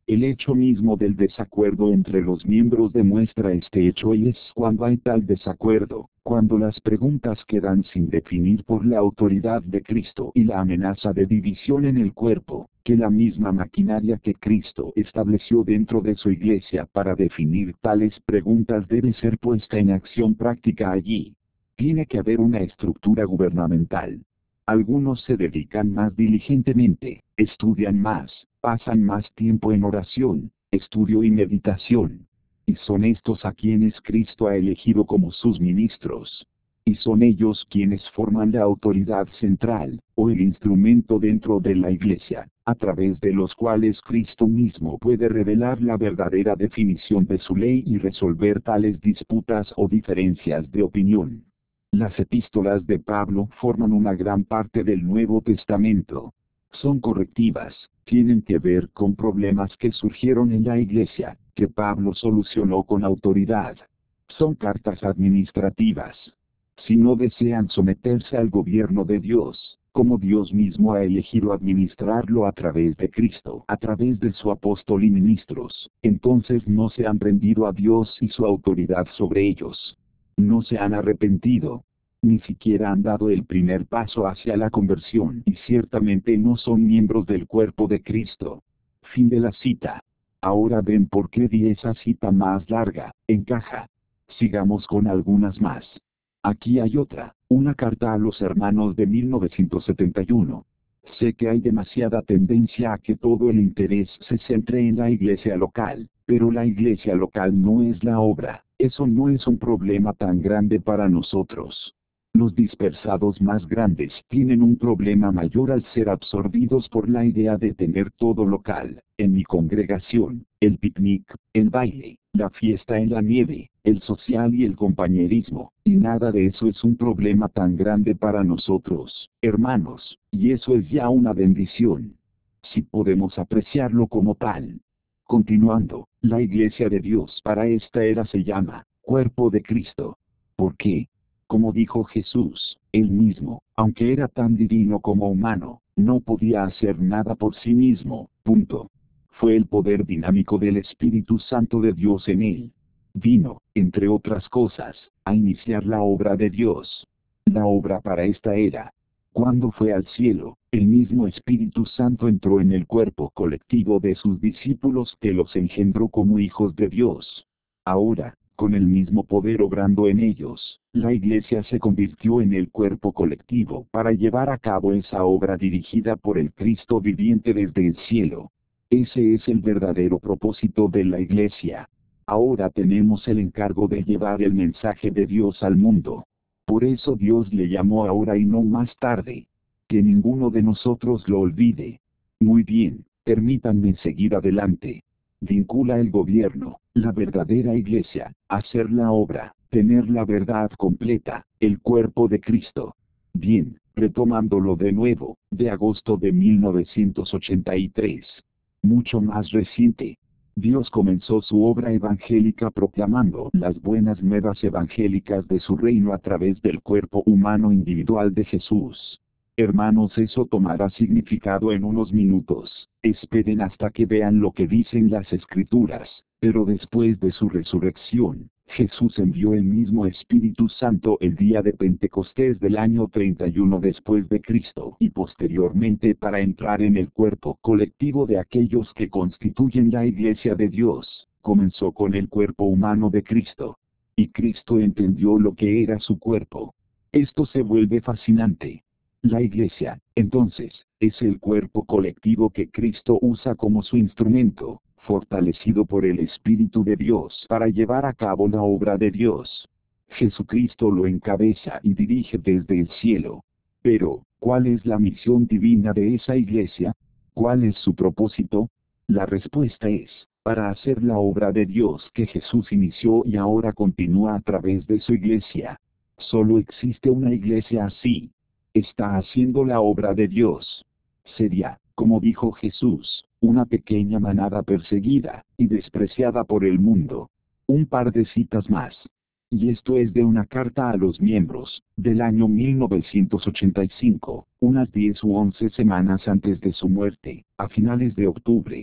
El hecho mismo del desacuerdo entre los miembros demuestra este hecho, y es cuando hay tal desacuerdo, cuando las preguntas quedan sin definir por la autoridad de Cristo y la amenaza de división en el cuerpo, que la misma maquinaria que Cristo estableció dentro de su iglesia para definir tales preguntas debe ser puesta en acción práctica allí. Tiene que haber una estructura gubernamental. Algunos se dedican más diligentemente, estudian más, pasan más tiempo en oración, estudio y meditación. Y son estos a quienes Cristo ha elegido como sus ministros. Y son ellos quienes forman la autoridad central, o el instrumento dentro de la iglesia, a través de los cuales Cristo mismo puede revelar la verdadera definición de su ley y resolver tales disputas o diferencias de opinión. Las epístolas de Pablo forman una gran parte del Nuevo Testamento. Son correctivas, tienen que ver con problemas que surgieron en la iglesia, que Pablo solucionó con autoridad. Son cartas administrativas. Si no desean someterse al gobierno de Dios, como Dios mismo ha elegido administrarlo a través de Cristo, a través de su apóstol y ministros, entonces no se han rendido a Dios y su autoridad sobre ellos. No se han arrepentido. Ni siquiera han dado el primer paso hacia la conversión y ciertamente no son miembros del cuerpo de Cristo. Fin de la cita. Ahora ven por qué di esa cita más larga, encaja. Sigamos con algunas más. Aquí hay otra, una carta a los hermanos de mil novecientos setenta y uno. Sé que hay demasiada tendencia a que todo el interés se centre en la iglesia local, pero la iglesia local no es la obra. Eso no es un problema tan grande para nosotros. Los dispersados más grandes tienen un problema mayor al ser absorbidos por la idea de tener todo local. En mi congregación, el picnic, el baile, la fiesta en la nieve, el social y el compañerismo, y nada de eso es un problema tan grande para nosotros, hermanos, y eso es ya una bendición. Si podemos apreciarlo como tal. Continuando, la iglesia de Dios para esta era se llama, cuerpo de Cristo. ¿Por qué? Como dijo Jesús, él mismo, aunque era tan divino como humano, no podía hacer nada por sí mismo, punto. Fue el poder dinámico del Espíritu Santo de Dios en él. Vino, entre otras cosas, a iniciar la obra de Dios. La obra para esta era. Cuando fue al cielo, el mismo Espíritu Santo entró en el cuerpo colectivo de sus discípulos que los engendró como hijos de Dios. Ahora, con el mismo poder obrando en ellos, la iglesia se convirtió en el cuerpo colectivo para llevar a cabo esa obra dirigida por el Cristo viviente desde el cielo. Ese es el verdadero propósito de la iglesia. Ahora tenemos el encargo de llevar el mensaje de Dios al mundo. Por eso Dios le llamó ahora y no más tarde. Que ninguno de nosotros lo olvide. Muy bien, permítanme seguir adelante. Vincula el gobierno, la verdadera iglesia, hacer la obra, tener la verdad completa, el cuerpo de Cristo. Bien, retomándolo de nuevo, de agosto de mil novecientos ochenta y tres. Mucho más reciente. Dios comenzó su obra evangélica proclamando las buenas nuevas evangélicas de su reino a través del cuerpo humano individual de Jesús. Hermanos, eso tomará significado en unos minutos. Esperen hasta que vean lo que dicen las Escrituras. Pero después de su resurrección, Jesús envió el mismo Espíritu Santo el día de Pentecostés del año treinta y uno después de Cristo y posteriormente para entrar en el cuerpo colectivo de aquellos que constituyen la iglesia de Dios. Comenzó con el cuerpo humano de Cristo. Y Cristo entendió lo que era su cuerpo. Esto se vuelve fascinante. La iglesia, entonces, es el cuerpo colectivo que Cristo usa como su instrumento, fortalecido por el Espíritu de Dios para llevar a cabo la obra de Dios. Jesucristo lo encabeza y dirige desde el cielo. Pero, ¿cuál es la misión divina de esa iglesia? ¿Cuál es su propósito? La respuesta es, para hacer la obra de Dios que Jesús inició y ahora continúa a través de su iglesia. Solo existe una iglesia así. Está haciendo la obra de Dios. Sería, como dijo Jesús, una pequeña manada perseguida y despreciada por el mundo. Un par de citas más. Y esto es de una carta a los miembros, del año mil novecientos ochenta y cinco, unas diez u once semanas antes de su muerte, a finales de octubre.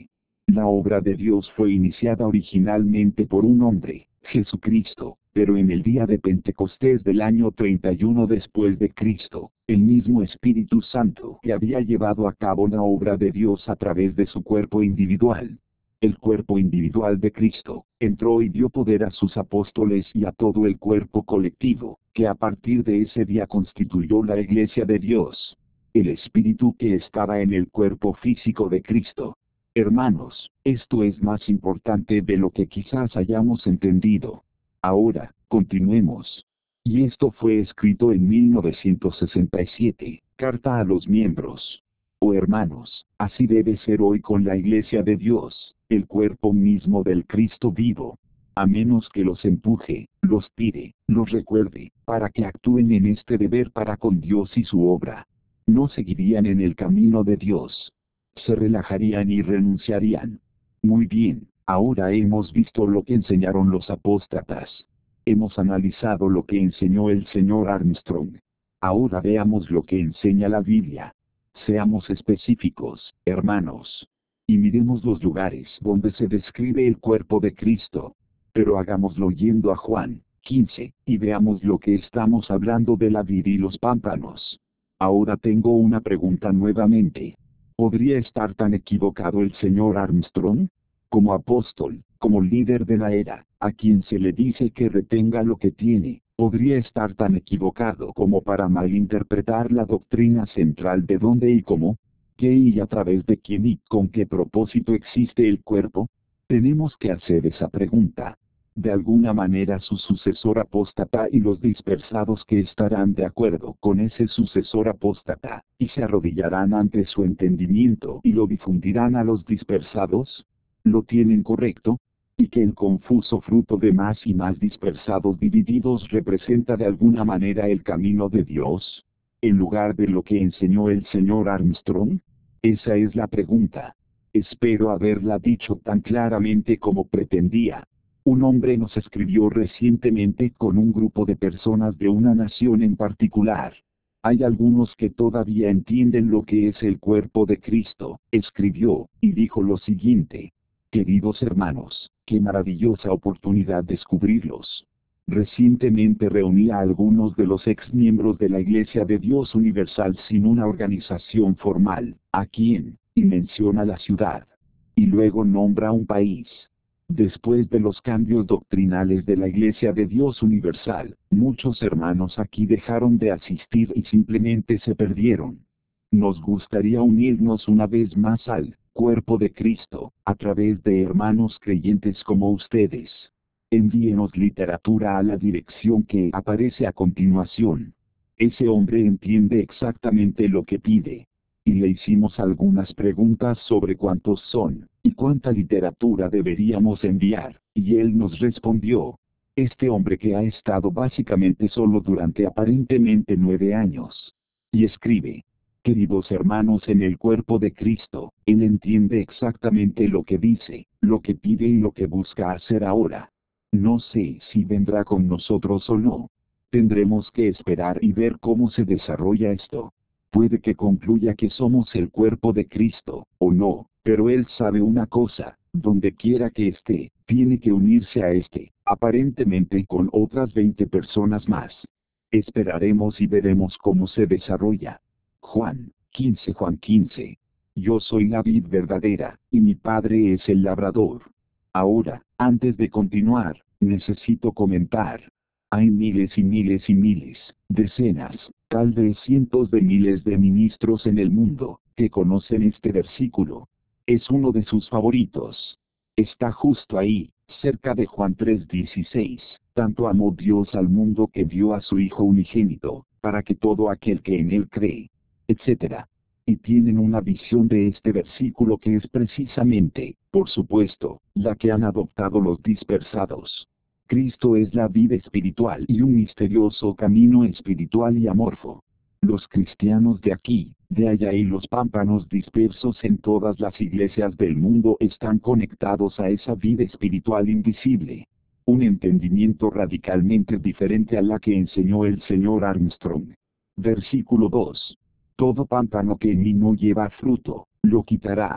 La obra de Dios fue iniciada originalmente por un hombre, Jesucristo, pero en el día de Pentecostés del año treinta y uno después de Cristo, el mismo Espíritu Santo que había llevado a cabo la obra de Dios a través de su cuerpo individual. El cuerpo individual de Cristo, entró y dio poder a sus apóstoles y a todo el cuerpo colectivo, que a partir de ese día constituyó la Iglesia de Dios. El Espíritu que estaba en el cuerpo físico de Cristo. Hermanos, esto es más importante de lo que quizás hayamos entendido. Ahora, continuemos. Y esto fue escrito en mil novecientos sesenta y siete, Carta a los miembros. Oh hermanos, así debe ser hoy con la Iglesia de Dios, el cuerpo mismo del Cristo vivo. A menos que los empuje, los tire, los recuerde, para que actúen en este deber para con Dios y su obra. No seguirían en el camino de Dios. Se relajarían y renunciarían. Muy bien, ahora hemos visto lo que enseñaron los apóstatas. Hemos analizado lo que enseñó el señor Armstrong. Ahora veamos lo que enseña la Biblia. Seamos específicos, hermanos. Y miremos los lugares donde se describe el cuerpo de Cristo. Pero hagámoslo yendo a Juan quince, y veamos lo que estamos hablando de la vid y los pámpanos. Ahora tengo una pregunta nuevamente. ¿Podría estar tan equivocado el señor Armstrong? Como apóstol, como líder de la era, a quien se le dice que retenga lo que tiene, ¿podría estar tan equivocado como para malinterpretar la doctrina central de dónde y cómo? ¿Qué y a través de quién y con qué propósito existe el cuerpo? Tenemos que hacer esa pregunta. De alguna manera su sucesor apóstata y los dispersados que estarán de acuerdo con ese sucesor apóstata, y se arrodillarán ante su entendimiento y lo difundirán a los dispersados. ¿Lo tienen correcto? Y que el confuso fruto de más y más dispersados divididos representa de alguna manera el camino de Dios, en lugar de lo que enseñó el señor Armstrong. Esa es la pregunta. Espero haberla dicho tan claramente como pretendía. Un hombre nos escribió recientemente con un grupo de personas de una nación en particular. Hay algunos que todavía entienden lo que es el cuerpo de Cristo. Escribió, y dijo lo siguiente. Queridos hermanos, qué maravillosa oportunidad descubrirlos. Recientemente reuní a algunos de los ex miembros de la Iglesia de Dios Universal sin una organización formal, aquí en, y menciona la ciudad. Y luego nombra un país. Después de los cambios doctrinales de la Iglesia de Dios Universal, muchos hermanos aquí dejaron de asistir y simplemente se perdieron. Nos gustaría unirnos una vez más al cuerpo de Cristo, a través de hermanos creyentes como ustedes. Envíenos literatura a la dirección que aparece a continuación. Ese hombre entiende exactamente lo que pide. Y le hicimos algunas preguntas sobre cuántos son, y cuánta literatura deberíamos enviar, y él nos respondió. Este hombre que ha estado básicamente solo durante aparentemente nueve años. Y escribe. Queridos hermanos en el cuerpo de Cristo, él entiende exactamente lo que dice, lo que pide y lo que busca hacer ahora. No sé si vendrá con nosotros o no. Tendremos que esperar y ver cómo se desarrolla esto. Puede que concluya que somos el cuerpo de Cristo, o no, pero él sabe una cosa, donde quiera que esté, tiene que unirse a este, aparentemente con otras veinte personas más. Esperaremos y veremos cómo se desarrolla. Juan quince Juan quince. Yo soy la vid verdadera, y mi Padre es el labrador. Ahora, antes de continuar, necesito comentar. Hay miles y miles y miles, decenas, tal vez cientos de miles de ministros en el mundo, que conocen este versículo. Es uno de sus favoritos. Está justo ahí, cerca de Juan tres dieciséis, tanto amó Dios al mundo que dio a su Hijo unigénito, para que todo aquel que en él cree, etcétera. Y tienen una visión de este versículo que es precisamente, por supuesto, la que han adoptado los dispersados. Cristo es la vida espiritual y un misterioso camino espiritual y amorfo. Los cristianos de aquí, de allá y los pámpanos dispersos en todas las iglesias del mundo están conectados a esa vida espiritual invisible. Un entendimiento radicalmente diferente a la que enseñó el señor Armstrong. Versículo dos. Todo pámpano que en mí no lleva fruto, lo quitará.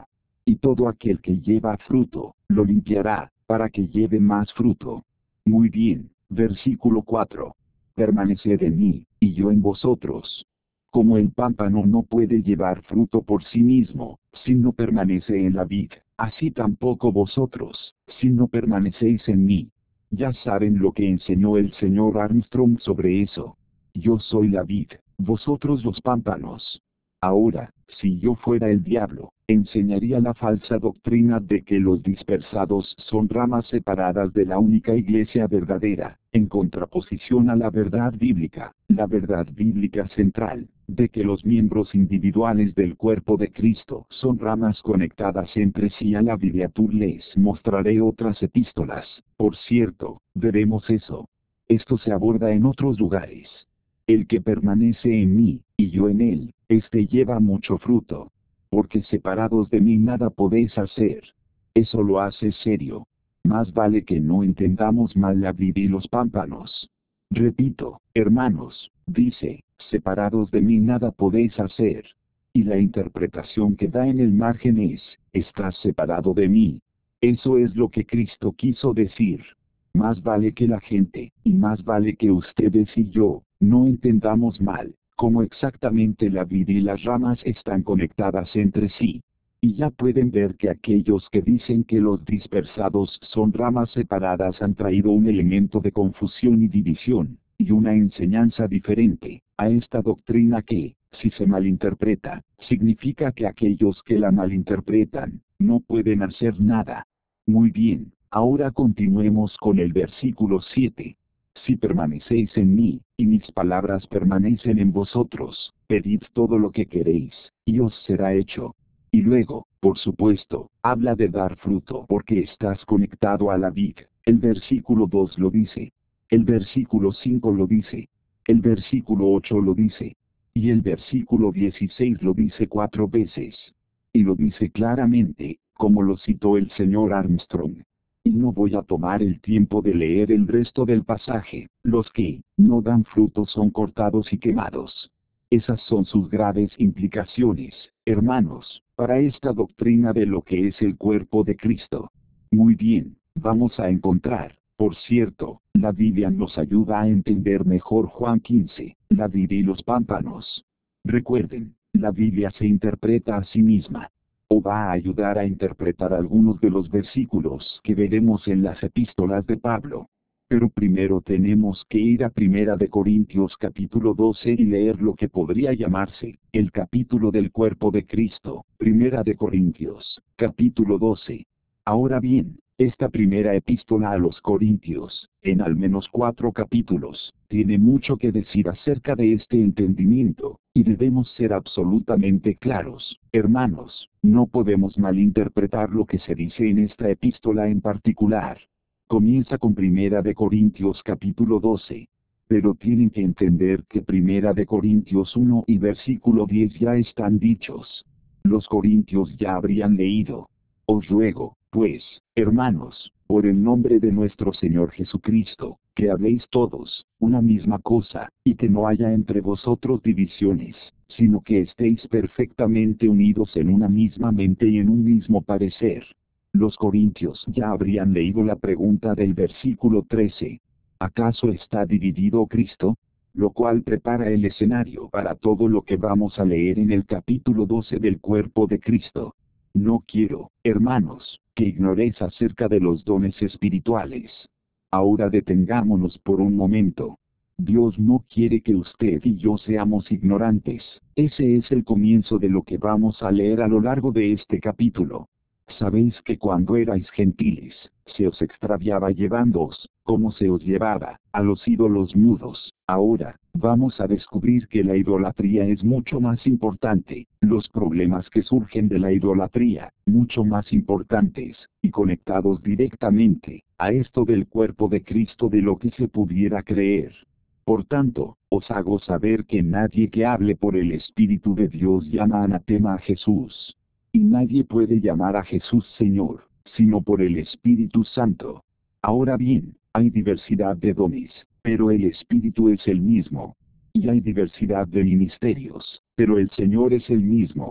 Y todo aquel que lleva fruto, lo limpiará, para que lleve más fruto. Muy bien, versículo cuatro. Permaneced en mí, y yo en vosotros. Como el pámpano no puede llevar fruto por sí mismo, si no permanece en la vid, así tampoco vosotros, si no permanecéis en mí. Ya saben lo que enseñó el señor Armstrong sobre eso. Yo soy la vid, vosotros los pámpanos. Ahora, si yo fuera el diablo, enseñaría la falsa doctrina de que los dispersados son ramas separadas de la única iglesia verdadera, en contraposición a la verdad bíblica, la verdad bíblica central, de que los miembros individuales del cuerpo de Cristo son ramas conectadas entre sí a la Biblia. Tú les mostraré otras epístolas, por cierto, veremos eso. Esto se aborda en otros lugares. El que permanece en mí, y yo en él, este lleva mucho fruto. Porque separados de mí nada podéis hacer. Eso lo hace serio. Más vale que no entendamos mal la vid y los pámpanos. Repito, hermanos, dice, separados de mí nada podéis hacer. Y la interpretación que da en el margen es, estás separado de mí. Eso es lo que Cristo quiso decir. Más vale que la gente, y más vale que ustedes y yo, no entendamos mal, cómo exactamente la vid y las ramas están conectadas entre sí. Y ya pueden ver que aquellos que dicen que los dispersados son ramas separadas han traído un elemento de confusión y división, y una enseñanza diferente, a esta doctrina que, si se malinterpreta, significa que aquellos que la malinterpretan, no pueden hacer nada. Muy bien, ahora continuemos con el versículo siete. Si permanecéis en mí, y mis palabras permanecen en vosotros, pedid todo lo que queréis, y os será hecho. Y luego, por supuesto, habla de dar fruto porque estás conectado a la vid. El versículo dos lo dice. El versículo cinco lo dice. El versículo ocho lo dice. Y el versículo dieciséis lo dice cuatro veces. Y lo dice claramente, como lo citó el señor Armstrong. Y no voy a tomar el tiempo de leer el resto del pasaje. Los que no dan fruto son cortados y quemados. Esas son sus graves implicaciones, hermanos, para esta doctrina de lo que es el cuerpo de Cristo. Muy bien, vamos a encontrar, por cierto, la Biblia nos ayuda a entender mejor Juan quince, la vid y los pámpanos. Recuerden, la Biblia se interpreta a sí misma. O va a ayudar a interpretar algunos de los versículos que veremos en las epístolas de Pablo. Pero primero tenemos que ir a Primera de Corintios capítulo doce y leer lo que podría llamarse, el capítulo del cuerpo de Cristo. Primera de Corintios, capítulo doce. Ahora bien, esta primera epístola a los Corintios, en al menos cuatro capítulos, tiene mucho que decir acerca de este entendimiento, y debemos ser absolutamente claros, hermanos, no podemos malinterpretar lo que se dice en esta epístola en particular. Comienza con Primera de Corintios capítulo doce. Pero tienen que entender que Primera de Corintios uno y versículo diez ya están dichos. Los corintios ya habrían leído. Os ruego, pues, hermanos, por el nombre de nuestro Señor Jesucristo, que habléis todos, una misma cosa, y que no haya entre vosotros divisiones, sino que estéis perfectamente unidos en una misma mente y en un mismo parecer. Los corintios ya habrían leído la pregunta del versículo trece. ¿Acaso está dividido Cristo? Lo cual prepara el escenario para todo lo que vamos a leer en el capítulo doce del cuerpo de Cristo. No quiero, hermanos, que ignoréis acerca de los dones espirituales. Ahora detengámonos por un momento. Dios no quiere que usted y yo seamos ignorantes. Ese es el comienzo de lo que vamos a leer a lo largo de este capítulo. Sabéis que cuando erais gentiles, se os extraviaba llevándoos, como se os llevaba, a los ídolos mudos. Ahora, vamos a descubrir que la idolatría es mucho más importante, los problemas que surgen de la idolatría, mucho más importantes, y conectados directamente, a esto del cuerpo de Cristo de lo que se pudiera creer. Por tanto, os hago saber que nadie que hable por el Espíritu de Dios llama anatema a Jesús. Y nadie puede llamar a Jesús Señor, sino por el Espíritu Santo. Ahora bien, hay diversidad de dones, pero el Espíritu es el mismo. Y hay diversidad de ministerios, pero el Señor es el mismo.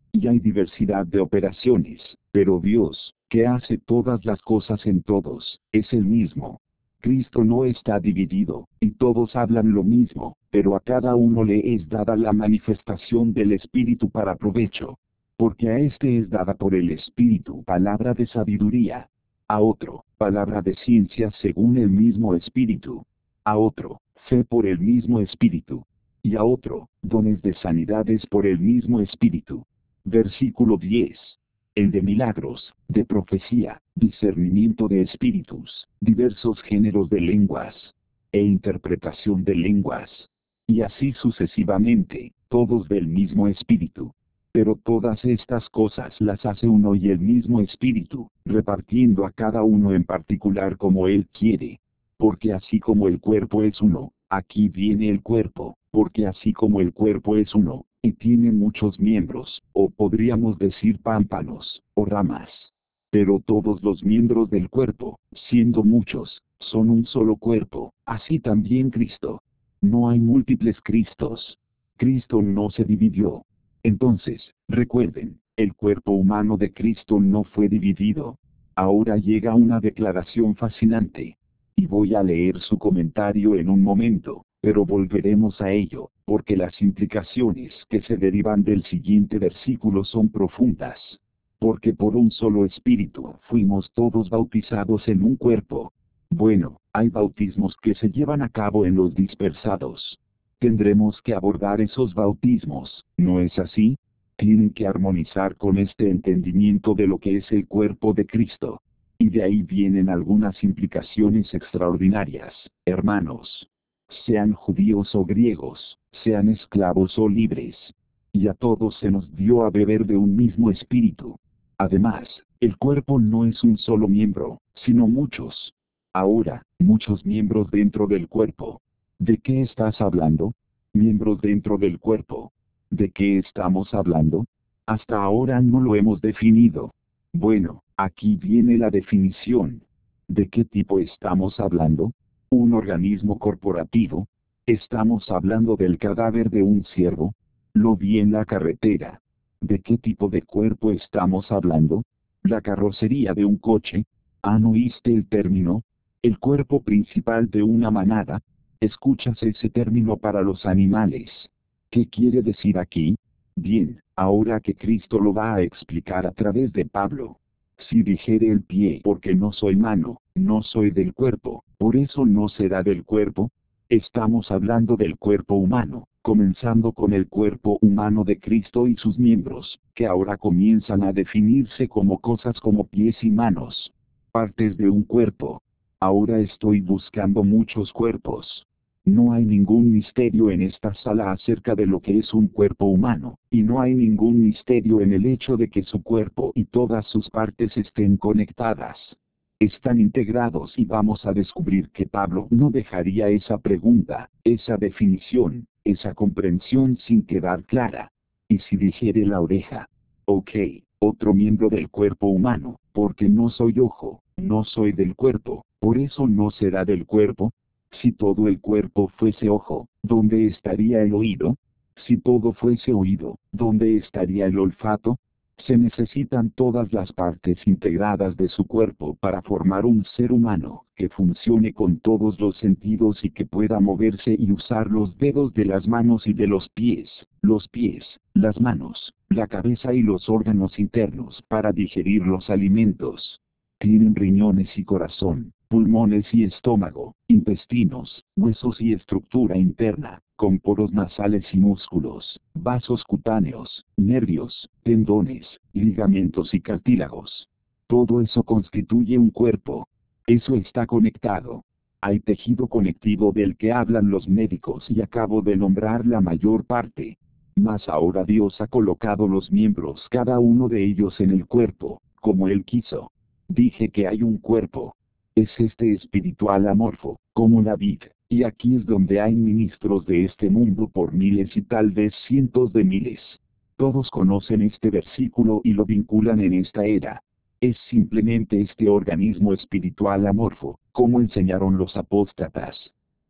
Y hay diversidad de operaciones, pero Dios, que hace todas las cosas en todos, es el mismo. Cristo no está dividido, y todos hablan lo mismo, pero a cada uno le es dada la manifestación del Espíritu para provecho. Porque a este es dada por el Espíritu palabra de sabiduría, a otro, palabra de ciencia según el mismo Espíritu, a otro, fe por el mismo Espíritu, y a otro, dones de sanidades por el mismo Espíritu. Versículo diez. El de milagros, de profecía, discernimiento de espíritus, diversos géneros de lenguas, e interpretación de lenguas. Y así sucesivamente, todos del mismo Espíritu. Pero todas estas cosas las hace uno y el mismo Espíritu, repartiendo a cada uno en particular como Él quiere. Porque así como el cuerpo es uno, aquí viene el cuerpo, porque así como el cuerpo es uno, y tiene muchos miembros, o podríamos decir pámpanos, o ramas. Pero todos los miembros del cuerpo, siendo muchos, son un solo cuerpo, así también Cristo. No hay múltiples Cristos. Cristo no se dividió. Entonces, recuerden, el cuerpo humano de Cristo no fue dividido. Ahora llega una declaración fascinante. Y voy a leer su comentario en un momento, pero volveremos a ello, porque las implicaciones que se derivan del siguiente versículo son profundas. Porque por un solo espíritu fuimos todos bautizados en un cuerpo. Bueno, hay bautismos que se llevan a cabo en los dispersados. Tendremos que abordar esos bautismos, ¿no es así? Tienen que armonizar con este entendimiento de lo que es el cuerpo de Cristo. Y de ahí vienen algunas implicaciones extraordinarias, hermanos. Sean judíos o griegos, sean esclavos o libres. Y a todos se nos dio a beber de un mismo espíritu. Además, el cuerpo no es un solo miembro, sino muchos. Ahora, muchos miembros dentro del cuerpo. ¿De qué estás hablando? Miembros dentro del cuerpo. ¿De qué estamos hablando? Hasta ahora no lo hemos definido. Bueno, aquí viene la definición. ¿De qué tipo estamos hablando? ¿Un organismo corporativo? ¿Estamos hablando del cadáver de un ciervo? Lo vi en la carretera. ¿De qué tipo de cuerpo estamos hablando? ¿La carrocería de un coche? ¿Han oíste el término? ¿El cuerpo principal de una manada? ¿Escuchas ese término para los animales? ¿Qué quiere decir aquí? Bien, ahora que Cristo lo va a explicar a través de Pablo. Si dijere el pie porque no soy mano, no soy del cuerpo, por eso no será del cuerpo. Estamos hablando del cuerpo humano, comenzando con el cuerpo humano de Cristo y sus miembros, que ahora comienzan a definirse como cosas como pies y manos. Partes de un cuerpo. Ahora estoy buscando muchos cuerpos. No hay ningún misterio en esta sala acerca de lo que es un cuerpo humano, y no hay ningún misterio en el hecho de que su cuerpo y todas sus partes estén conectadas. Están integrados y vamos a descubrir que Pablo no dejaría esa pregunta, esa definición, esa comprensión sin quedar clara. Y si dijere la oreja, ok, otro miembro del cuerpo humano, porque no soy ojo, no soy del cuerpo, por eso no será del cuerpo. Si todo el cuerpo fuese ojo, ¿dónde estaría el oído? Si todo fuese oído, ¿dónde estaría el olfato? Se necesitan todas las partes integradas de su cuerpo para formar un ser humano que funcione con todos los sentidos y que pueda moverse y usar los dedos de las manos y de los pies, los pies, las manos, la cabeza y los órganos internos para digerir los alimentos. Tienen riñones y corazón, pulmones y estómago, intestinos, huesos y estructura interna, con poros nasales y músculos, vasos cutáneos, nervios, tendones, ligamentos y cartílagos. Todo eso constituye un cuerpo. Eso está conectado. Hay tejido conectivo del que hablan los médicos y acabo de nombrar la mayor parte. Mas ahora Dios ha colocado los miembros cada uno de ellos en el cuerpo, como Él quiso. Dije que hay un cuerpo. Es este espiritual amorfo, como la vid, y aquí es donde hay ministros de este mundo por miles y tal vez cientos de miles. Todos conocen este versículo y lo vinculan en esta era. Es simplemente este organismo espiritual amorfo, como enseñaron los apóstatas.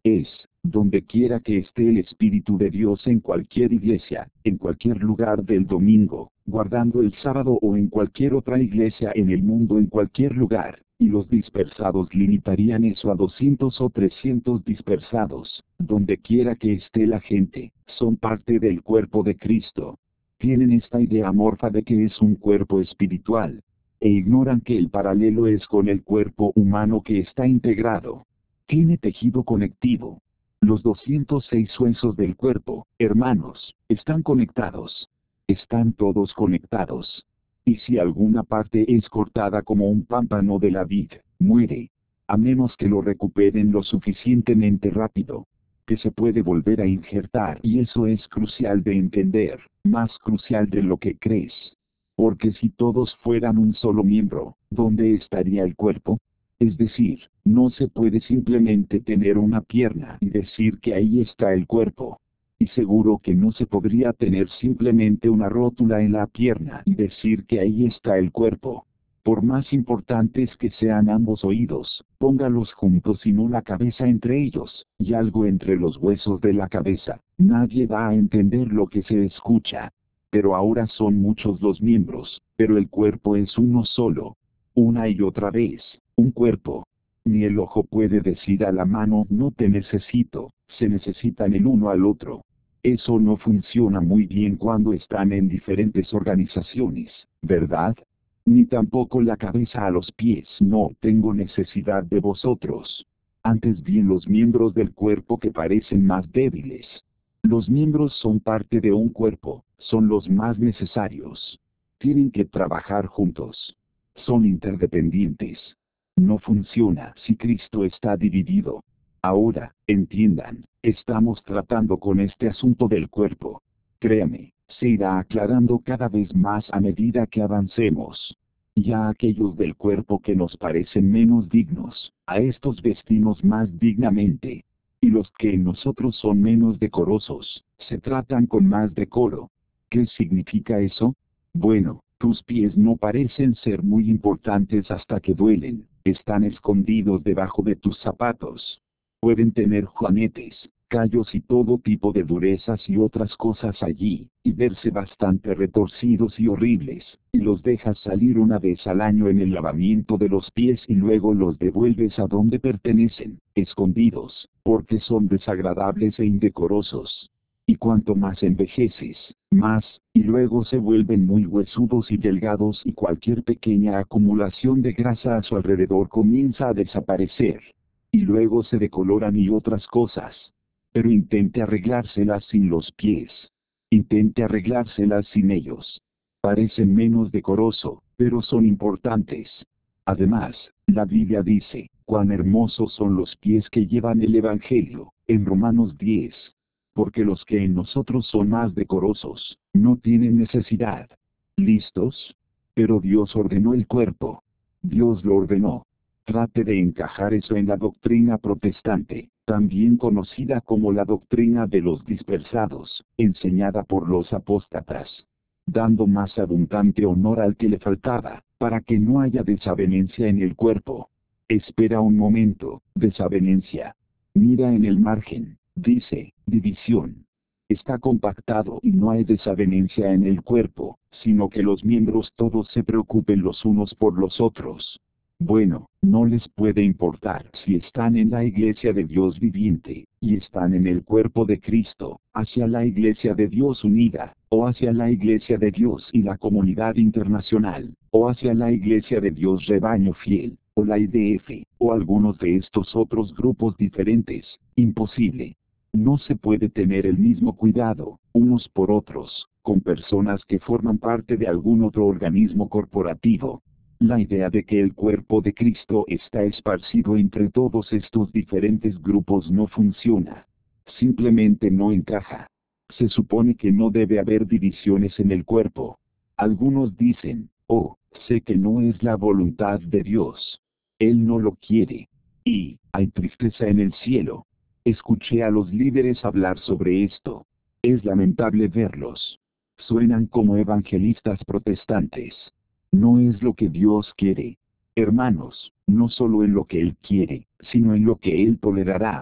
Es, donde quiera que esté el Espíritu de Dios en cualquier iglesia, en cualquier lugar del domingo, guardando el sábado o en cualquier otra iglesia en el mundo en cualquier lugar, y los dispersados limitarían eso a doscientos o trescientos dispersados, donde quiera que esté la gente, son parte del cuerpo de Cristo. Tienen esta idea amorfa de que es un cuerpo espiritual, e ignoran que el paralelo es con el cuerpo humano que está integrado. Tiene tejido conectivo. Los doscientos seis huesos del cuerpo, hermanos, están conectados. Están todos conectados. Y si alguna parte es cortada como un pámpano de la vid, muere. A menos que lo recuperen lo suficientemente rápido, que se puede volver a injertar. Y eso es crucial de entender, más crucial de lo que crees. Porque si todos fueran un solo miembro, ¿dónde estaría el cuerpo? Es decir, no se puede simplemente tener una pierna y decir que ahí está el cuerpo. Y seguro que no se podría tener simplemente una rótula en la pierna y decir que ahí está el cuerpo. Por más importantes que sean ambos oídos, póngalos juntos y no la cabeza entre ellos, y algo entre los huesos de la cabeza. Nadie va a entender lo que se escucha. Pero ahora son muchos los miembros, pero el cuerpo es uno solo. Una y otra vez, un cuerpo. Ni el ojo puede decir a la mano no te necesito, se necesitan el uno al otro. Eso no funciona muy bien cuando están en diferentes organizaciones, ¿verdad? Ni tampoco la cabeza a los pies, no tengo necesidad de vosotros. Antes bien los miembros del cuerpo que parecen más débiles. Los miembros son parte de un cuerpo, son los más necesarios. Tienen que trabajar juntos. Son interdependientes. No funciona si Cristo está dividido. Ahora, entiendan, estamos tratando con este asunto del cuerpo. Créame, se irá aclarando cada vez más a medida que avancemos. Ya aquellos del cuerpo que nos parecen menos dignos, a estos vestimos más dignamente. Y los que en nosotros son menos decorosos, se tratan con más decoro. ¿Qué significa eso? Bueno, tus pies no parecen ser muy importantes hasta que duelen, están escondidos debajo de tus zapatos. Pueden tener juanetes, callos y todo tipo de durezas y otras cosas allí, y verse bastante retorcidos y horribles, y los dejas salir una vez al año en el lavamiento de los pies y luego los devuelves a donde pertenecen, escondidos, porque son desagradables e indecorosos. Y cuanto más envejeces, más, y luego se vuelven muy huesudos y delgados y cualquier pequeña acumulación de grasa a su alrededor comienza a desaparecer. Y luego se decoloran y otras cosas. Pero intente arreglárselas sin los pies. Intente arreglárselas sin ellos. Parecen menos decoroso, pero son importantes. Además, la Biblia dice, cuán hermosos son los pies que llevan el Evangelio, en Romanos diez. Porque los que en nosotros son más decorosos, no tienen necesidad. ¿Listos? Pero Dios ordenó el cuerpo. Dios lo ordenó. Trate de encajar eso en la doctrina protestante, también conocida como la doctrina de los dispersados, enseñada por los apóstatas, dando más abundante honor al que le faltaba, para que no haya desavenencia en el cuerpo. Espera un momento, desavenencia. Mira en el margen, dice, división. Está compactado y no hay desavenencia en el cuerpo, sino que los miembros todos se preocupen los unos por los otros. Bueno, no les puede importar si están en la iglesia de Dios viviente, y están en el cuerpo de Cristo, hacia la iglesia de Dios unida, o hacia la iglesia de Dios y la comunidad internacional, o hacia la iglesia de Dios rebaño fiel, o la I D F, o algunos de estos otros grupos diferentes. Imposible. No se puede tener el mismo cuidado, unos por otros, con personas que forman parte de algún otro organismo corporativo. La idea de que el cuerpo de Cristo está esparcido entre todos estos diferentes grupos no funciona. Simplemente no encaja. Se supone que no debe haber divisiones en el cuerpo. Algunos dicen, oh, sé que no es la voluntad de Dios. Él no lo quiere. Y, hay tristeza en el cielo. Escuché a los líderes hablar sobre esto. Es lamentable verlos. Suenan como evangelistas protestantes. No es lo que Dios quiere. Hermanos, no solo en lo que Él quiere, sino en lo que Él tolerará.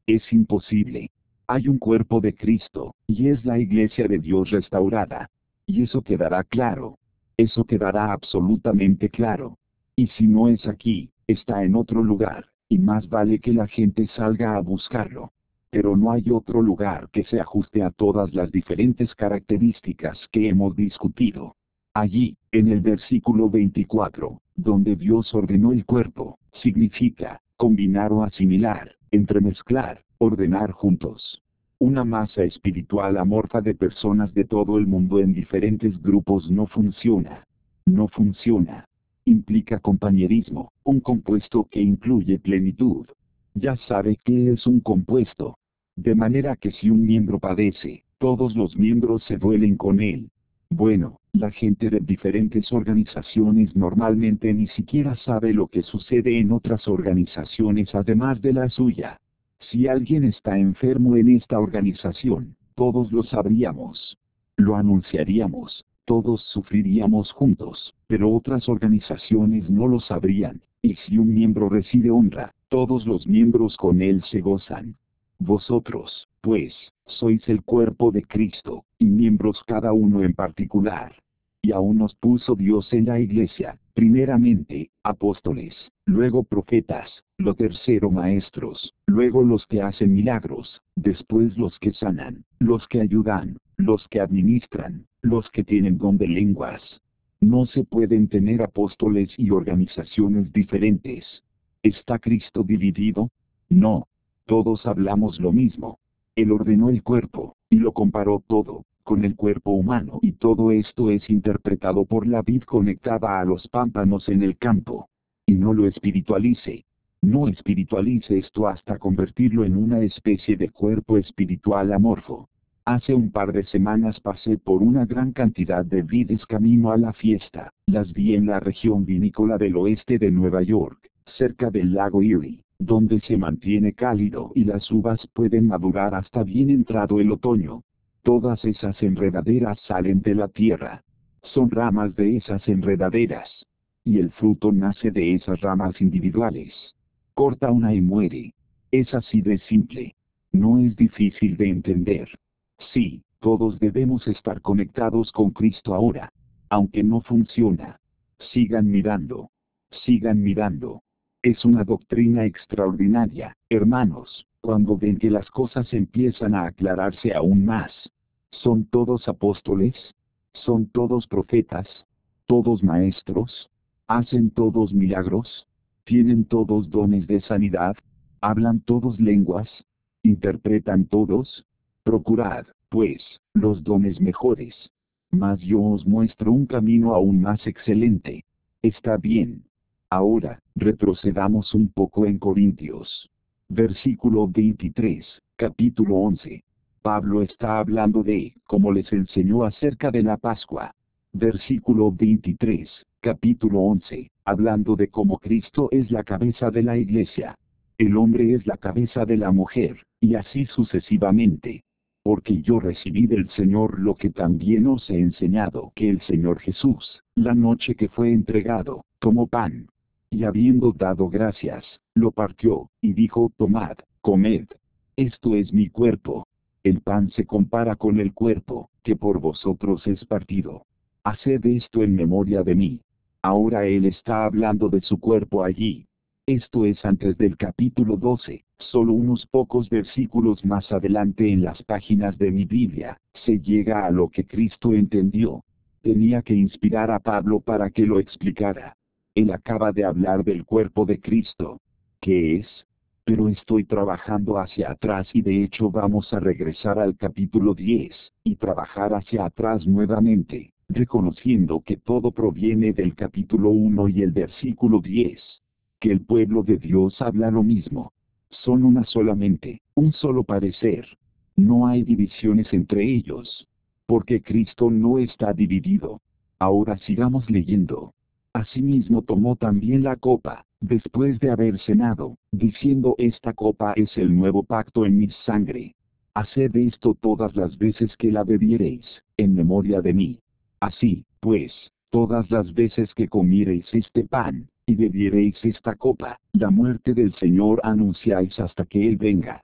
Es imposible. Hay un cuerpo de Cristo, y es la iglesia de Dios restaurada. Y eso quedará claro. Eso quedará absolutamente claro. Y si no es aquí, está en otro lugar, y más vale que la gente salga a buscarlo. Pero no hay otro lugar que se ajuste a todas las diferentes características que hemos discutido. Allí, en el versículo veinticuatro, donde Dios ordenó el cuerpo, significa combinar o asimilar, entremezclar, ordenar juntos. Una masa espiritual amorfa de personas de todo el mundo en diferentes grupos no funciona. No funciona. Implica compañerismo, un compuesto que incluye plenitud. Ya sabe qué es un compuesto. De manera que si un miembro padece, todos los miembros se duelen con él. Bueno, la gente de diferentes organizaciones normalmente ni siquiera sabe lo que sucede en otras organizaciones además de la suya. Si alguien está enfermo en esta organización, todos lo sabríamos. Lo anunciaríamos, todos sufriríamos juntos, pero otras organizaciones no lo sabrían, y si un miembro recibe honra, todos los miembros con él se gozan. Vosotros, pues, sois el cuerpo de Cristo, y miembros cada uno en particular. Y aún nos puso Dios en la iglesia, primeramente, apóstoles, luego profetas, lo tercero maestros, luego los que hacen milagros, después los que sanan, los que ayudan, los que administran, los que tienen don de lenguas. No se pueden tener apóstoles y organizaciones diferentes. ¿Está Cristo dividido? No. Todos hablamos lo mismo. Él ordenó el cuerpo, y lo comparó todo, con el cuerpo humano, y todo esto es interpretado por la vid conectada a los pámpanos en el campo. Y no lo espiritualice. No espiritualice esto hasta convertirlo en una especie de cuerpo espiritual amorfo. Hace un par de semanas pasé por una gran cantidad de vides camino a la fiesta. Las vi en la región vinícola del oeste de Nueva York, cerca del lago Erie, donde se mantiene cálido y las uvas pueden madurar hasta bien entrado el otoño. Todas esas enredaderas salen de la tierra. Son ramas de esas enredaderas. Y el fruto nace de esas ramas individuales. Corta una y muere. Es así de simple. No es difícil de entender. Sí, todos debemos estar conectados con Cristo ahora. Aunque no funciona. Sigan mirando. Sigan mirando. Es una doctrina extraordinaria, hermanos, cuando ven que las cosas empiezan a aclararse aún más. ¿Son todos apóstoles? ¿Son todos profetas? ¿Todos maestros? ¿Hacen todos milagros? ¿Tienen todos dones de sanidad? ¿Hablan todos lenguas? ¿Interpretan todos? Procurad, pues, los dones mejores. Mas yo os muestro un camino aún más excelente. Está bien. Ahora, retrocedamos un poco en Corintios. Versículo veintitrés, capítulo once. Pablo está hablando de cómo les enseñó acerca de la Pascua. Versículo veintitrés, capítulo once, hablando de cómo Cristo es la cabeza de la iglesia. El hombre es la cabeza de la mujer, y así sucesivamente. Porque yo recibí del Señor lo que también os he enseñado, que el Señor Jesús, la noche que fue entregado, tomó pan. Y habiendo dado gracias, lo partió, y dijo: tomad, comed. Esto es mi cuerpo. El pan se compara con el cuerpo, que por vosotros es partido. Haced esto en memoria de mí. Ahora él está hablando de su cuerpo allí. Esto es antes del capítulo doce, solo unos pocos versículos más adelante en las páginas de mi Biblia, se llega a lo que Cristo entendió. Tenía que inspirar a Pablo para que lo explicara. Él acaba de hablar del cuerpo de Cristo. ¿Qué es? Pero estoy trabajando hacia atrás y de hecho vamos a regresar al capítulo diez, y trabajar hacia atrás nuevamente, reconociendo que todo proviene del capítulo uno y el versículo diez. Que el pueblo de Dios habla lo mismo. Son una sola mente, un solo parecer. No hay divisiones entre ellos. Porque Cristo no está dividido. Ahora sigamos leyendo. Asimismo tomó también la copa, después de haber cenado, diciendo: esta copa es el nuevo pacto en mi sangre. Haced esto todas las veces que la bebiereis, en memoria de mí. Así, pues, todas las veces que comiereis este pan, y bebiereis esta copa, la muerte del Señor anunciáis hasta que Él venga.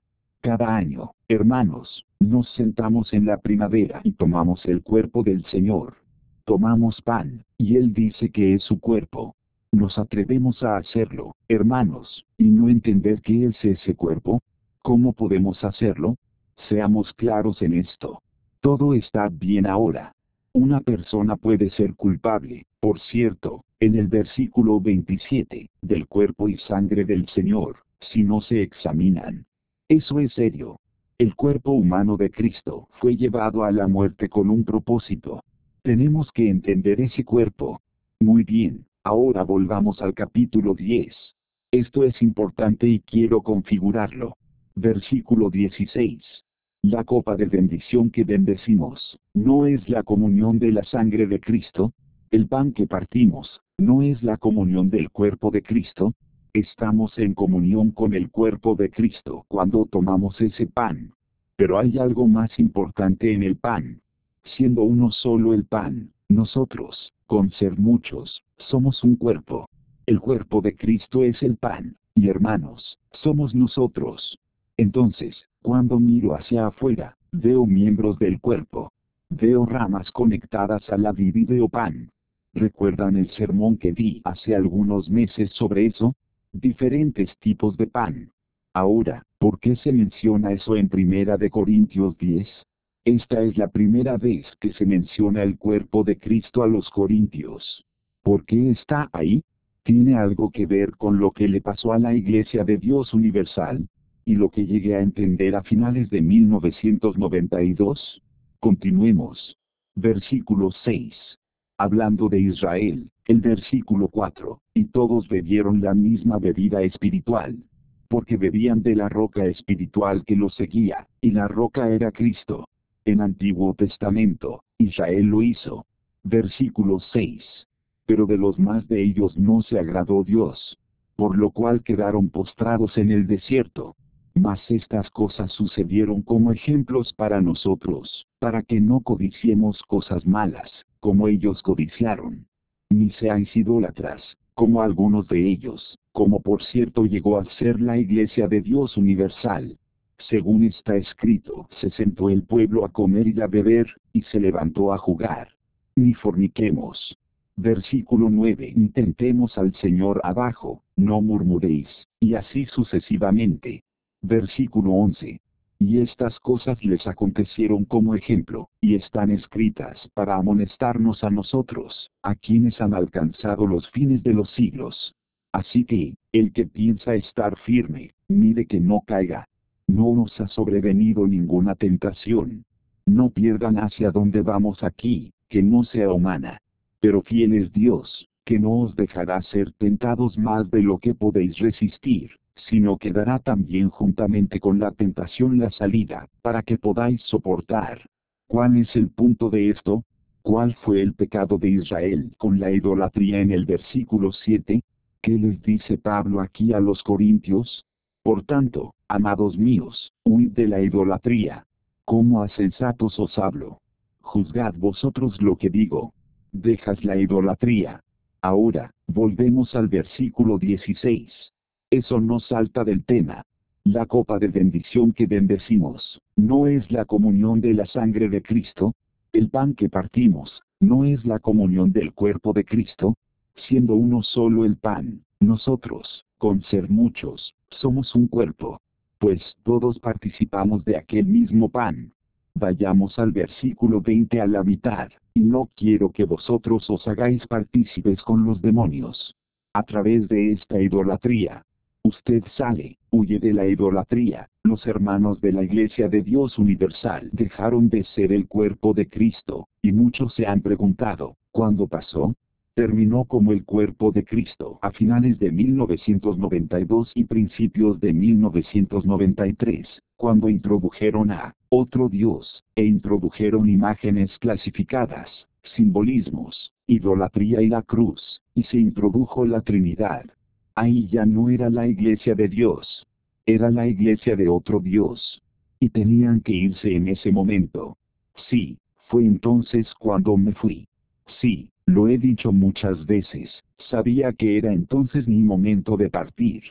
Cada año, hermanos, nos sentamos en la primavera y tomamos el cuerpo del Señor. Tomamos pan, y Él dice que es su cuerpo. Nos atrevemos a hacerlo, hermanos, y no entender qué es ese cuerpo. ¿Cómo podemos hacerlo? Seamos claros en esto. Todo está bien ahora. Una persona puede ser culpable, por cierto, en el versículo veintisiete, del cuerpo y sangre del Señor, si no se examinan. Eso es serio. El cuerpo humano de Cristo fue llevado a la muerte con un propósito. Tenemos que entender ese cuerpo. Muy bien, ahora volvamos al capítulo diez. Esto es importante y quiero configurarlo. Versículo dieciséis. La copa de bendición que bendecimos, ¿no es la comunión de la sangre de Cristo? El pan que partimos, ¿no es la comunión del cuerpo de Cristo? Estamos en comunión con el cuerpo de Cristo cuando tomamos ese pan. Pero hay algo más importante en el pan. Siendo uno solo el pan, nosotros, con ser muchos, somos un cuerpo. El cuerpo de Cristo es el pan, y hermanos, somos nosotros. Entonces, cuando miro hacia afuera, veo miembros del cuerpo. Veo ramas conectadas a la vid y veo pan. ¿Recuerdan el sermón que di hace algunos meses sobre eso? Diferentes tipos de pan. Ahora, ¿por qué se menciona eso en Primera de Corintios diez? Esta es la primera vez que se menciona el cuerpo de Cristo a los corintios. ¿Por qué está ahí? ¿Tiene algo que ver con lo que le pasó a la Iglesia de Dios Universal? ¿Y lo que llegué a entender a finales de mil novecientos noventa y dos? Continuemos. Versículo seis. Hablando de Israel, el versículo cuatro, y todos bebieron la misma bebida espiritual. Porque bebían de la roca espiritual que los seguía, y la roca era Cristo. En Antiguo Testamento, Israel lo hizo. Versículo seis. Pero de los más de ellos no se agradó Dios. Por lo cual quedaron postrados en el desierto. Mas estas cosas sucedieron como ejemplos para nosotros, para que no codiciemos cosas malas, como ellos codiciaron. Ni seáis idólatras, como algunos de ellos, como por cierto llegó a ser la Iglesia de Dios Universal. Según está escrito, se sentó el pueblo a comer y a beber, y se levantó a jugar. Ni forniquemos. Versículo nueve. Ni tentemos al Señor abajo, no murmuréis, y así sucesivamente. Versículo once. Y estas cosas les acontecieron como ejemplo, y están escritas para amonestarnos a nosotros, a quienes han alcanzado los fines de los siglos. Así que, el que piensa estar firme, mire que no caiga. No nos ha sobrevenido ninguna tentación. No pierdan hacia donde vamos aquí, que no sea humana. Pero fiel es Dios, que no os dejará ser tentados más de lo que podéis resistir, sino que dará también juntamente con la tentación la salida, para que podáis soportar. ¿Cuál es el punto de esto? ¿Cuál fue el pecado de Israel con la idolatría en el versículo siete? ¿Qué les dice Pablo aquí a los corintios? Por tanto, amados míos, huid de la idolatría. Como a sensatos os hablo. Juzgad vosotros lo que digo. Dejas la idolatría. Ahora, volvemos al versículo dieciséis. Eso no salta del tema. La copa de bendición que bendecimos, ¿no es la comunión de la sangre de Cristo? El pan que partimos, ¿no es la comunión del cuerpo de Cristo? Siendo uno solo el pan, nosotros, con ser muchos, somos un cuerpo. Pues todos participamos de aquel mismo pan. Vayamos al versículo veinte a la mitad, y no quiero que vosotros os hagáis partícipes con los demonios. A través de esta idolatría. Usted sale, huye de la idolatría. Los hermanos de la Iglesia de Dios Universal dejaron de ser el cuerpo de Cristo, y muchos se han preguntado, ¿cuándo pasó? Terminó como el cuerpo de Cristo a finales de mil novecientos noventa y dos y principios de mil novecientos noventa y tres, cuando introdujeron a otro Dios, e introdujeron imágenes clasificadas, simbolismos, idolatría y la cruz, y se introdujo la Trinidad. Ahí ya no era la Iglesia de Dios. Era la Iglesia de otro Dios. Y tenían que irse en ese momento. Sí, fue entonces cuando me fui. Sí, lo he dicho muchas veces, sabía que era entonces mi momento de partir.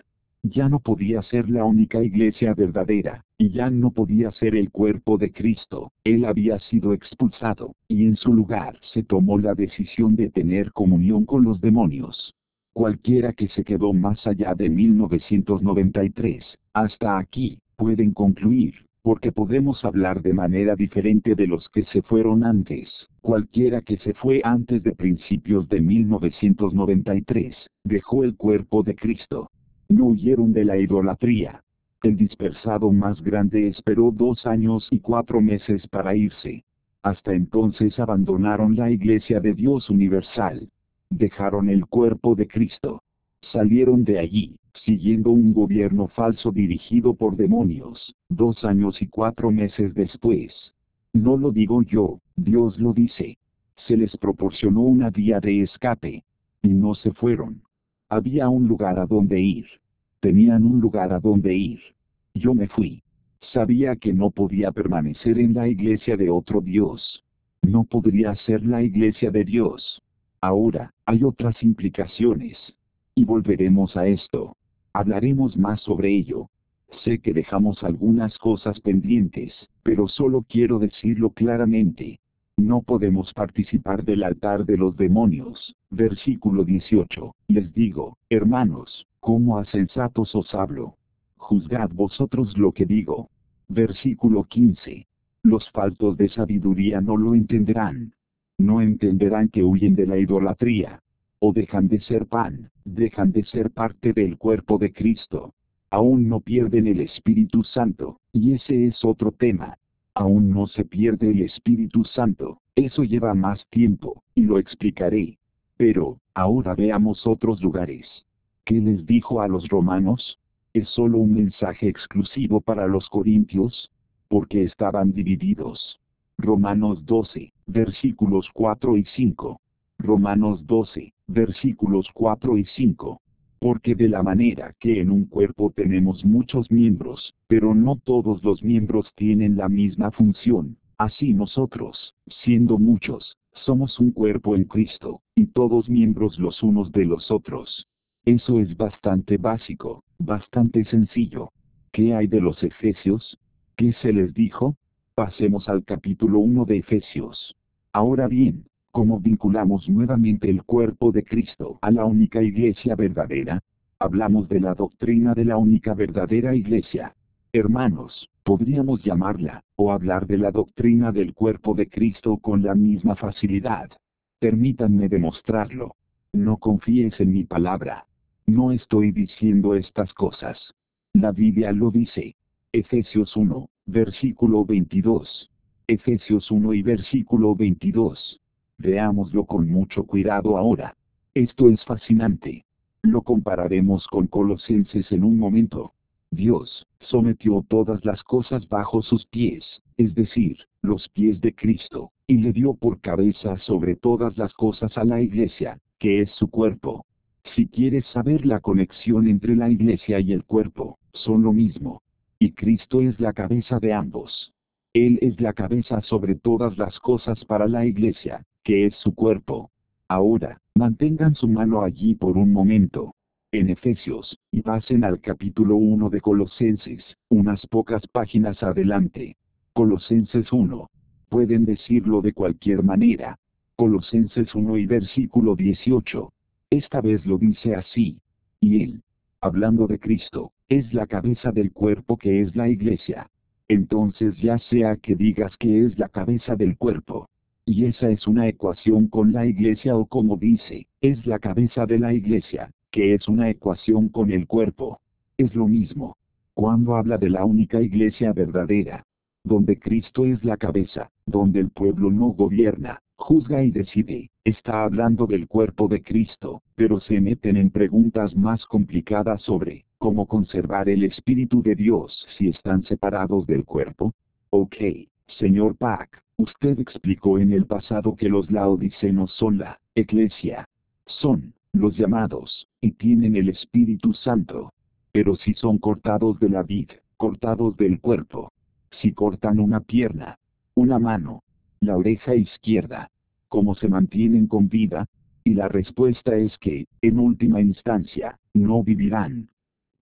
Ya no podía ser la única iglesia verdadera, y ya no podía ser el cuerpo de Cristo. Él había sido expulsado, y en su lugar se tomó la decisión de tener comunión con los demonios. Cualquiera que se quedó más allá de mil novecientos noventa y tres, hasta aquí, pueden concluir, porque podemos hablar de manera diferente de los que se fueron antes. Cualquiera que se fue antes de principios de mil novecientos noventa y tres, dejó el cuerpo de Cristo. No huyeron de la idolatría. El dispersado más grande esperó dos años y cuatro meses para irse. Hasta entonces abandonaron la Iglesia de Dios Universal. Dejaron el cuerpo de Cristo. Salieron de allí, siguiendo un gobierno falso dirigido por demonios, dos años y cuatro meses después. No lo digo yo, Dios lo dice. Se les proporcionó una vía de escape. Y no se fueron. Había un lugar a donde ir. Tenían un lugar a donde ir. Yo me fui. Sabía que no podía permanecer en la iglesia de otro Dios. No podría ser la iglesia de Dios. Ahora, hay otras implicaciones. Y volveremos a esto. Hablaremos más sobre ello. Sé que dejamos algunas cosas pendientes, pero solo quiero decirlo claramente. No podemos participar del altar de los demonios. Versículo dieciocho. Les digo, hermanos, como a sensatos os hablo. Juzgad vosotros lo que digo. Versículo quince. Los faltos de sabiduría no lo entenderán. No entenderán que huyen de la idolatría. O dejan de ser pan, dejan de ser parte del cuerpo de Cristo. Aún no pierden el Espíritu Santo, y ese es otro tema. Aún no se pierde el Espíritu Santo, eso lleva más tiempo, y lo explicaré. Pero, ahora veamos otros lugares. ¿Qué les dijo a los romanos? ¿Es solo un mensaje exclusivo para los corintios? Porque estaban divididos. Romanos doce, versículos cuatro y cinco. Romanos doce, versículos cuatro y cinco. Porque de la manera que en un cuerpo tenemos muchos miembros, pero no todos los miembros tienen la misma función, así nosotros, siendo muchos, somos un cuerpo en Cristo, y todos miembros los unos de los otros. Eso es bastante básico, bastante sencillo. ¿Qué hay de los Efesios? ¿Qué se les dijo? Pasemos al capítulo uno de Efesios. Ahora bien, ¿cómo vinculamos nuevamente el cuerpo de Cristo a la única iglesia verdadera? Hablamos de la doctrina de la única verdadera iglesia. Hermanos, podríamos llamarla, o hablar de la doctrina del cuerpo de Cristo con la misma facilidad. Permítanme demostrarlo. No confíes en mi palabra. No estoy diciendo estas cosas. La Biblia lo dice. Efesios uno, versículo veintidós. Efesios uno y versículo veintidós. Veámoslo con mucho cuidado ahora. Esto es fascinante. Lo compararemos con Colosenses en un momento. Dios sometió todas las cosas bajo sus pies, es decir, los pies de Cristo, y le dio por cabeza sobre todas las cosas a la iglesia, que es su cuerpo. Si quieres saber la conexión entre la iglesia y el cuerpo, son lo mismo. Y Cristo es la cabeza de ambos. Él es la cabeza sobre todas las cosas para la iglesia, que es su cuerpo. Ahora, mantengan su mano allí por un momento. En Efesios, y pasen al capítulo uno de Colosenses, unas pocas páginas adelante. Colosenses uno. Pueden decirlo de cualquier manera. Colosenses uno y versículo dieciocho. Esta vez lo dice así. Y Él, hablando de Cristo, es la cabeza del cuerpo que es la iglesia. Entonces ya sea que digas que es la cabeza del cuerpo. Y esa es una ecuación con la iglesia o como dice, es la cabeza de la iglesia, que es una ecuación con el cuerpo. Es lo mismo. Cuando habla de la única iglesia verdadera, donde Cristo es la cabeza, donde el pueblo no gobierna, juzga y decide, está hablando del cuerpo de Cristo, pero se meten en preguntas más complicadas sobre cómo conservar el Espíritu de Dios si están separados del cuerpo. Ok, señor Pack, usted explicó en el pasado que los laodicenos son la iglesia. Son los llamados, y tienen el Espíritu Santo. Pero si son cortados de la vid, cortados del cuerpo. Si cortan una pierna, una mano, la oreja izquierda, ¿cómo se mantienen con vida? Y la respuesta es que, en última instancia, no vivirán.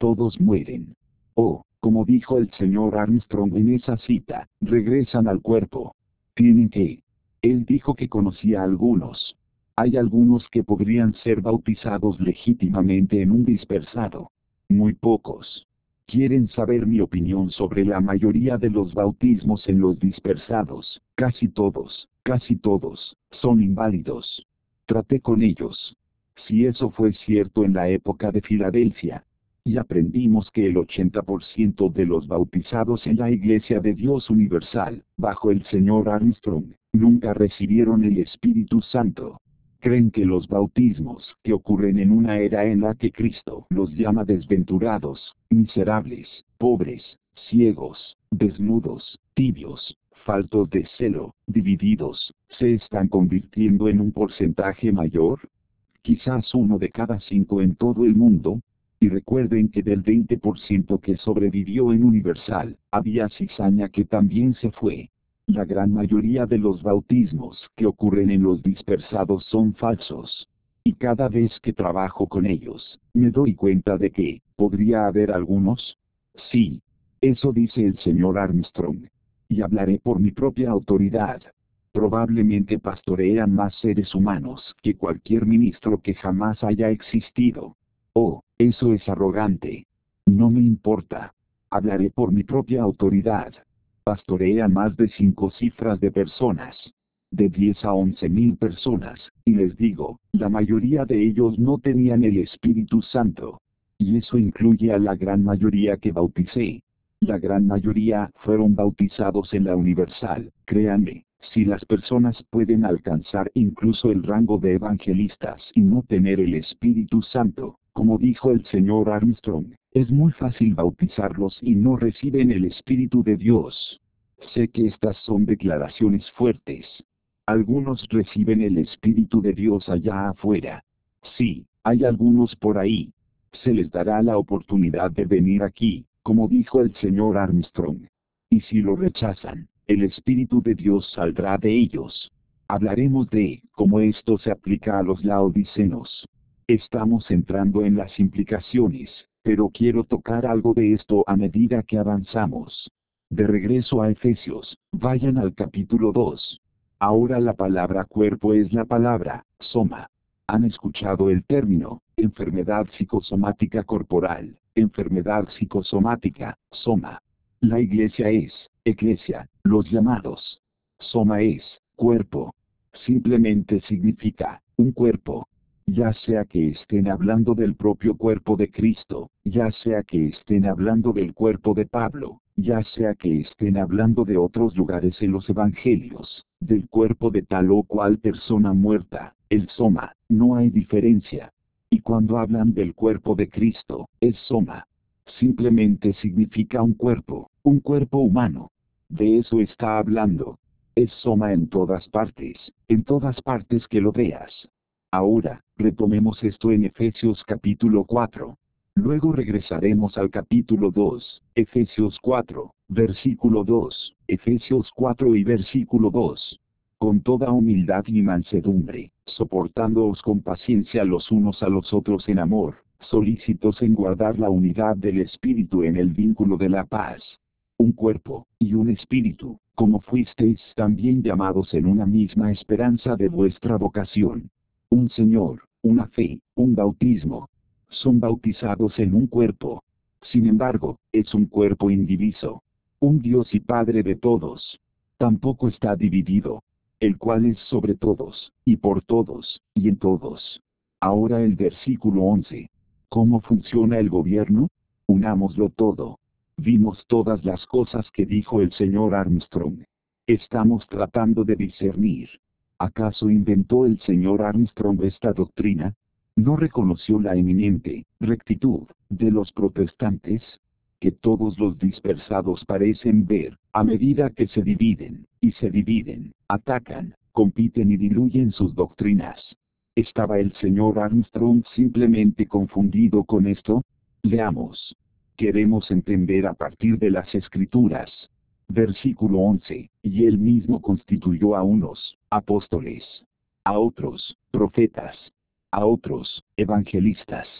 todos mueren. Oh, como dijo el señor Armstrong en esa cita, regresan al cuerpo. Tienen que. Él dijo que conocía a algunos. Hay algunos que podrían ser bautizados legítimamente en un dispersado. Muy pocos. ¿Quieren saber mi opinión sobre la mayoría de los bautismos en los dispersados? Casi todos, casi todos, son inválidos. Traté con ellos. Si eso fue cierto en la época de Filadelfia, y aprendimos que el ochenta por ciento de los bautizados en la Iglesia de Dios Universal, bajo el señor Armstrong, nunca recibieron el Espíritu Santo. Creen que los bautismos que ocurren en una era en la que Cristo los llama desventurados, miserables, pobres, ciegos, desnudos, tibios, faltos de celo, divididos, se están convirtiendo en un porcentaje mayor. Quizás uno de cada cinco en todo el mundo. Y recuerden que del veinte por ciento que sobrevivió en Universal, había cizaña que también se fue. La gran mayoría de los bautismos que ocurren en los dispersados son falsos. Y cada vez que trabajo con ellos, me doy cuenta de que, ¿podría haber algunos? Sí. Eso dice el señor Armstrong. Y hablaré por mi propia autoridad. Probablemente pastorean más seres humanos que cualquier ministro que jamás haya existido. Oh, eso es arrogante. No me importa. Hablaré por mi propia autoridad. Pastorea más de cinco cifras de personas. De diez a once mil personas, y les digo, la mayoría de ellos no tenían el Espíritu Santo. Y eso incluye a la gran mayoría que bauticé. La gran mayoría fueron bautizados en la Universal, créanme. Si las personas pueden alcanzar incluso el rango de evangelistas y no tener el Espíritu Santo, como dijo el señor Armstrong, es muy fácil bautizarlos y no reciben el Espíritu de Dios. Sé que estas son declaraciones fuertes. Algunos reciben el Espíritu de Dios allá afuera. Sí, hay algunos por ahí. Se les dará la oportunidad de venir aquí, como dijo el señor Armstrong. Y si lo rechazan, el Espíritu de Dios saldrá de ellos. Hablaremos de cómo esto se aplica a los laodicenos. Estamos entrando en las implicaciones, pero quiero tocar algo de esto a medida que avanzamos. De regreso a Efesios, vayan al capítulo dos. Ahora la palabra cuerpo es la palabra soma. ¿Han escuchado el término enfermedad psicosomática corporal, enfermedad psicosomática, soma? La iglesia es eclesia, los llamados. Soma es cuerpo. Simplemente significa un cuerpo. Ya sea que estén hablando del propio cuerpo de Cristo, ya sea que estén hablando del cuerpo de Pablo, ya sea que estén hablando de otros lugares en los evangelios, del cuerpo de tal o cual persona muerta, el soma, no hay diferencia. Y cuando hablan del cuerpo de Cristo, es soma. Simplemente significa un cuerpo, un cuerpo humano. De eso está hablando. Es soma en todas partes, en todas partes que lo veas. Ahora, retomemos esto en Efesios capítulo cuatro. Luego regresaremos al capítulo dos, Efesios cuatro, versículo dos, Efesios cuatro y versículo dos. Con toda humildad y mansedumbre, soportándoos con paciencia los unos a los otros en amor, solícitos en guardar la unidad del Espíritu en el vínculo de la paz. Un cuerpo, y un espíritu, como fuisteis también llamados en una misma esperanza de vuestra vocación. Un Señor, una fe, un bautismo. Son bautizados en un cuerpo. Sin embargo, es un cuerpo indiviso. Un Dios y Padre de todos. Tampoco está dividido. El cual es sobre todos, y por todos, y en todos. Ahora el versículo once. ¿Cómo funciona el gobierno? Unámoslo todo. Vimos todas las cosas que dijo el señor Armstrong. Estamos tratando de discernir. ¿Acaso inventó el señor Armstrong esta doctrina? ¿No reconoció la eminente rectitud de los protestantes? Que todos los dispersados parecen ver, a medida que se dividen, y se dividen, atacan, compiten y diluyen sus doctrinas. ¿Estaba el señor Armstrong simplemente confundido con esto? Leamos. Queremos entender a partir de las Escrituras. Versículo once, y él mismo constituyó a unos, apóstoles, a otros, profetas, a otros, evangelistas,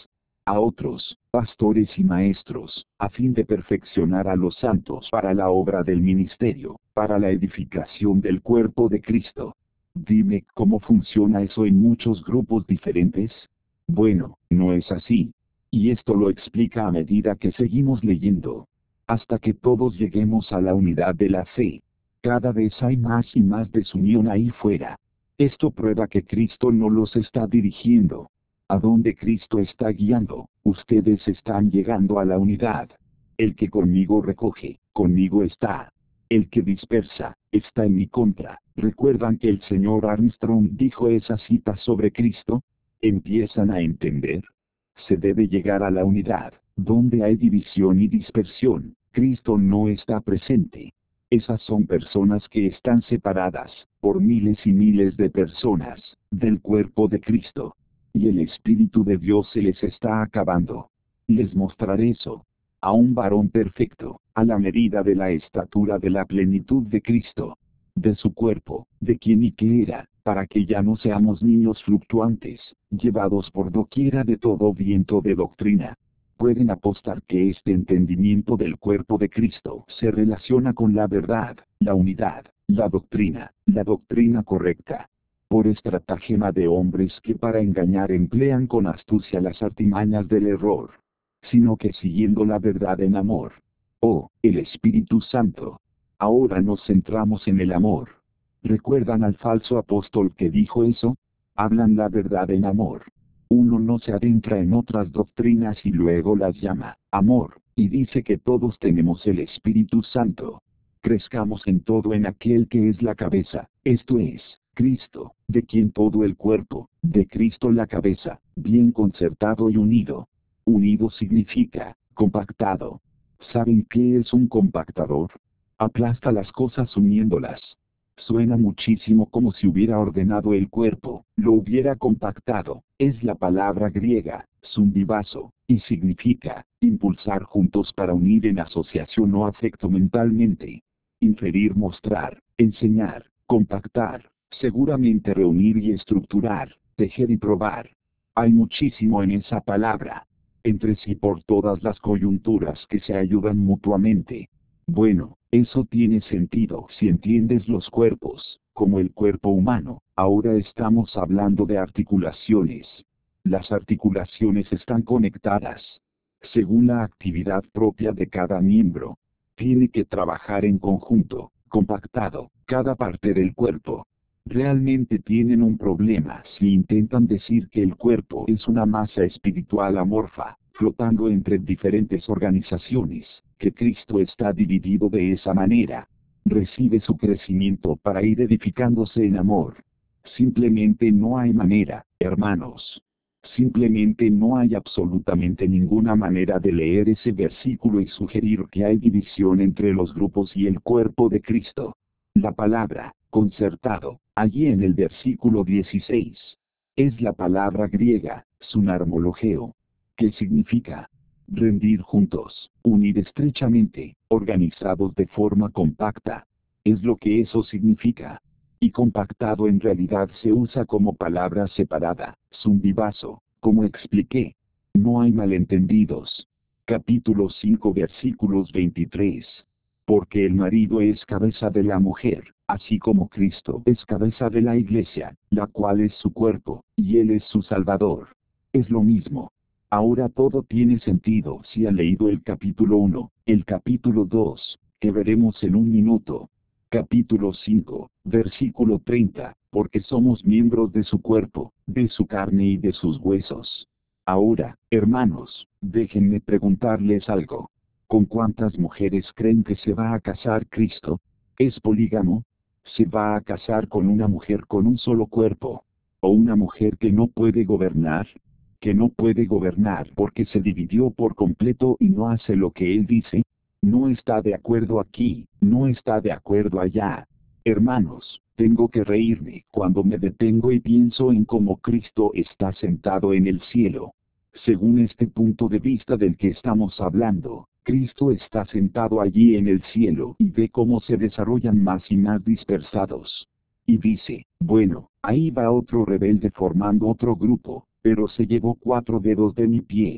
a otros, pastores y maestros, a fin de perfeccionar a los santos para la obra del ministerio, para la edificación del cuerpo de Cristo. Dime, ¿cómo funciona eso en muchos grupos diferentes? Bueno, no es así. Y esto lo explica a medida que seguimos leyendo. Hasta que todos lleguemos a la unidad de la fe. Cada vez hay más y más desunión ahí fuera. Esto prueba que Cristo no los está dirigiendo. A donde Cristo está guiando, ustedes están llegando a la unidad. El que conmigo recoge, conmigo está. El que dispersa, está en mi contra. ¿Recuerdan que el señor Armstrong dijo esa cita sobre Cristo? ¿Empiezan a entender? Se debe llegar a la unidad. Donde hay división y dispersión, Cristo no está presente. Esas son personas que están separadas, por miles y miles de personas, del cuerpo de Cristo. Y el Espíritu de Dios se les está acabando. Les mostraré eso. A un varón perfecto, a la medida de la estatura de la plenitud de Cristo. De su cuerpo, de quién y qué era, para que ya no seamos niños fluctuantes, llevados por doquiera de todo viento de doctrina. Pueden apostar que este entendimiento del cuerpo de Cristo se relaciona con la verdad, la unidad, la doctrina, la doctrina correcta. Por estratagema de hombres que para engañar emplean con astucia las artimañas del error. Sino que siguiendo la verdad en amor. Oh, el Espíritu Santo. Ahora nos centramos en el amor. ¿Recuerdan al falso apóstol que dijo eso? Hablan la verdad en amor. Uno no se adentra en otras doctrinas y luego las llama amor, y dice que todos tenemos el Espíritu Santo. Crezcamos en todo en aquel que es la cabeza, esto es, Cristo, de quien todo el cuerpo, de Cristo la cabeza, bien concertado y unido. Unido significa, compactado. ¿Saben qué es un compactador? Aplasta las cosas uniéndolas. Suena muchísimo como si hubiera ordenado el cuerpo, lo hubiera compactado. Es la palabra griega, zumbibazo, y significa, impulsar juntos para unir en asociación o afecto mentalmente. Inferir, mostrar, enseñar, compactar, seguramente reunir y estructurar, tejer y probar. Hay muchísimo en esa palabra. Entre sí por todas las coyunturas que se ayudan mutuamente. Bueno, eso tiene sentido si entiendes los cuerpos, como el cuerpo humano. Ahora estamos hablando de articulaciones. Las articulaciones están conectadas. Según la actividad propia de cada miembro. Tiene que trabajar en conjunto, compactado, cada parte del cuerpo. Realmente tienen un problema si intentan decir que el cuerpo es una masa espiritual amorfa, flotando entre diferentes organizaciones, que Cristo está dividido de esa manera. Recibe su crecimiento para ir edificándose en amor. Simplemente no hay manera, hermanos. Simplemente no hay absolutamente ninguna manera de leer ese versículo y sugerir que hay división entre los grupos y el cuerpo de Cristo. La palabra, concertado, allí en el versículo dieciséis, es la palabra griega, sunarmologeo. ¿Qué significa? Rendir juntos, unir estrechamente, organizados de forma compacta. Es lo que eso significa. Y compactado en realidad se usa como palabra separada, zumbibazo, como expliqué. No hay malentendidos. Capítulo cinco versículos veintitrés. Porque el marido es cabeza de la mujer, así como Cristo es cabeza de la iglesia, la cual es su cuerpo, y él es su Salvador. Es lo mismo. Ahora todo tiene sentido si ha leído el capítulo uno, el capítulo dos, que veremos en un minuto. Capítulo cinco, versículo treinta, porque somos miembros de su cuerpo, de su carne y de sus huesos. Ahora, hermanos, déjenme preguntarles algo. ¿Con cuántas mujeres creen que se va a casar Cristo? ¿Es polígamo? ¿Se va a casar con una mujer con un solo cuerpo? ¿O una mujer que no puede gobernar? Que no puede gobernar porque se dividió por completo y no hace lo que él dice. No está de acuerdo aquí, no está de acuerdo allá. Hermanos, tengo que reírme cuando me detengo y pienso en cómo Cristo está sentado en el cielo. Según este punto de vista del que estamos hablando, Cristo está sentado allí en el cielo y ve cómo se desarrollan más y más dispersados. Y dice, bueno, ahí va otro rebelde formando otro grupo, pero se llevó cuatro dedos de mi pie.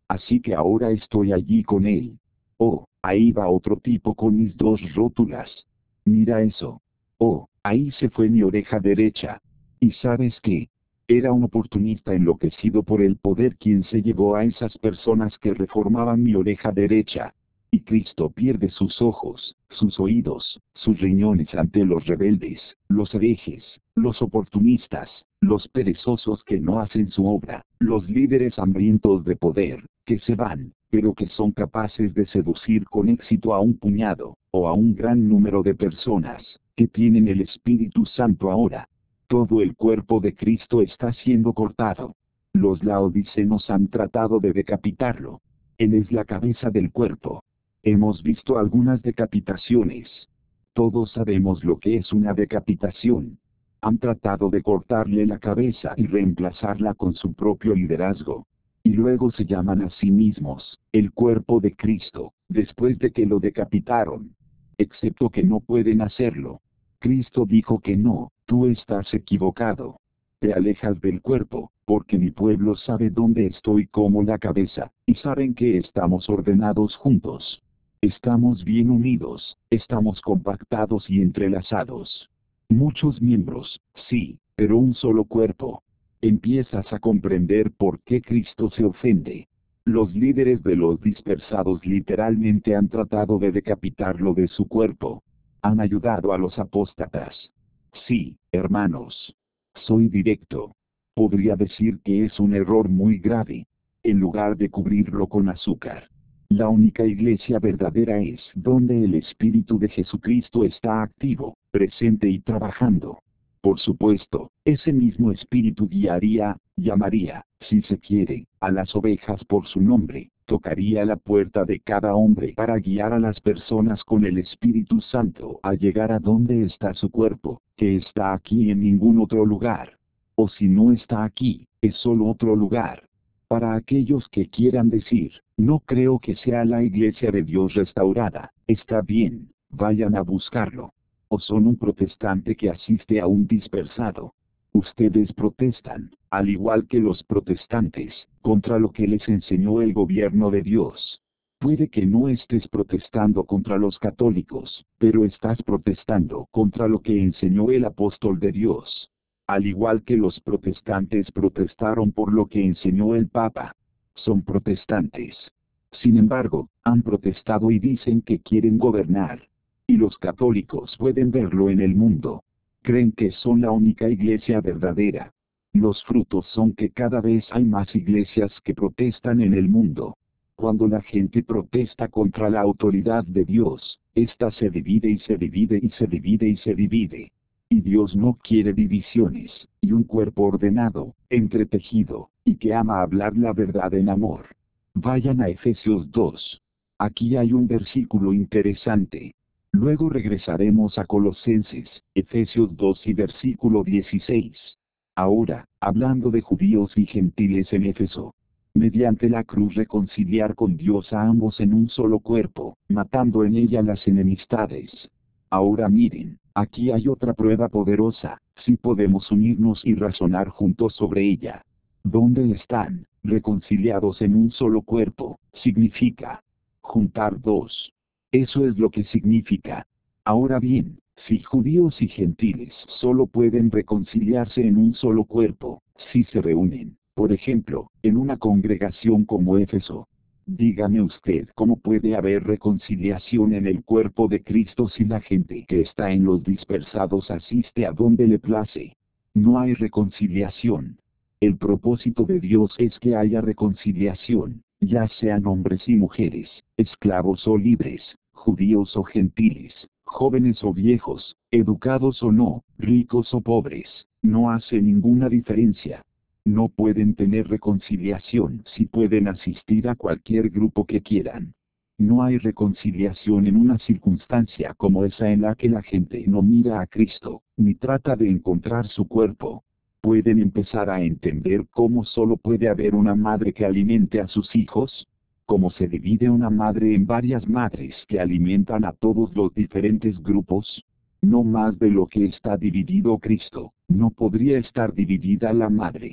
Así que ahora estoy allí con él. Oh, ahí va otro tipo con mis dos rótulas. Mira eso. Oh, ahí se fue mi oreja derecha. ¿Y sabes qué? Era un oportunista enloquecido por el poder quien se llevó a esas personas que reformaban mi oreja derecha. Y Cristo pierde sus ojos, sus oídos, sus riñones ante los rebeldes, los herejes, los oportunistas, los perezosos que no hacen su obra, los líderes hambrientos de poder, que se van, pero que son capaces de seducir con éxito a un puñado, o a un gran número de personas, que tienen el Espíritu Santo ahora. Todo el cuerpo de Cristo está siendo cortado. Los laodicenos han tratado de decapitarlo. Él es la cabeza del cuerpo. Hemos visto algunas decapitaciones. Todos sabemos lo que es una decapitación. Han tratado de cortarle la cabeza y reemplazarla con su propio liderazgo. Y luego se llaman a sí mismos, el cuerpo de Cristo, después de que lo decapitaron. Excepto que no pueden hacerlo. Cristo dijo que no, tú estás equivocado. Te alejas del cuerpo, porque mi pueblo sabe dónde estoy como la cabeza, y saben que estamos ordenados juntos. Estamos bien unidos, estamos compactados y entrelazados. Muchos miembros, sí, pero un solo cuerpo. Empiezas a comprender por qué Cristo se ofende. Los líderes de los dispersados literalmente han tratado de decapitarlo de su cuerpo. Han ayudado a los apóstatas. Sí, hermanos. Soy directo. Podría decir que es un error muy grave. En lugar de cubrirlo con azúcar. La única iglesia verdadera es donde el Espíritu de Jesucristo está activo, presente y trabajando. Por supuesto, ese mismo Espíritu guiaría, llamaría, si se quiere, a las ovejas por su nombre, tocaría la puerta de cada hombre para guiar a las personas con el Espíritu Santo a llegar a donde está su cuerpo, que está aquí en ningún otro lugar. O si no está aquí, es solo otro lugar. Para aquellos que quieran decir, no creo que sea la iglesia de Dios restaurada, está bien, vayan a buscarlo. O son un protestante que asiste a un dispersado. Ustedes protestan, al igual que los protestantes, contra lo que les enseñó el gobierno de Dios. Puede que no estés protestando contra los católicos, pero estás protestando contra lo que enseñó el apóstol de Dios. Al igual que los protestantes protestaron por lo que enseñó el Papa. Son protestantes. Sin embargo, han protestado y dicen que quieren gobernar. Y los católicos pueden verlo en el mundo. Creen que son la única iglesia verdadera. Los frutos son que cada vez hay más iglesias que protestan en el mundo. Cuando la gente protesta contra la autoridad de Dios, ésta se divide y se divide y se divide y se divide. Y Dios no quiere divisiones, y un cuerpo ordenado, entretejido, y que ama hablar la verdad en amor. Vayan a Efesios dos. Aquí hay un versículo interesante. Luego regresaremos a Colosenses, Efesios dos y versículo dieciséis. Ahora, hablando de judíos y gentiles en Éfeso. Mediante la cruz reconciliar con Dios a ambos en un solo cuerpo, matando en ella las enemistades. Ahora miren, aquí hay otra prueba poderosa, si podemos unirnos y razonar juntos sobre ella. ¿Dónde están, reconciliados en un solo cuerpo? Significa juntar dos. Eso es lo que significa. Ahora bien, si judíos y gentiles solo pueden reconciliarse en un solo cuerpo, si se reúnen, por ejemplo, en una congregación como Éfeso. Dígame usted cómo puede haber reconciliación en el cuerpo de Cristo si la gente que está en los dispersados asiste a donde le place. No hay reconciliación. El propósito de Dios es que haya reconciliación, ya sean hombres y mujeres, esclavos o libres, judíos o gentiles, jóvenes o viejos, educados o no, ricos o pobres, no hace ninguna diferencia. No pueden tener reconciliación si pueden asistir a cualquier grupo que quieran. No hay reconciliación en una circunstancia como esa en la que la gente no mira a Cristo, ni trata de encontrar su cuerpo. ¿Pueden empezar a entender cómo solo puede haber una madre que alimente a sus hijos? ¿Cómo se divide una madre en varias madres que alimentan a todos los diferentes grupos? No más de lo que está dividido Cristo, no podría estar dividida la madre.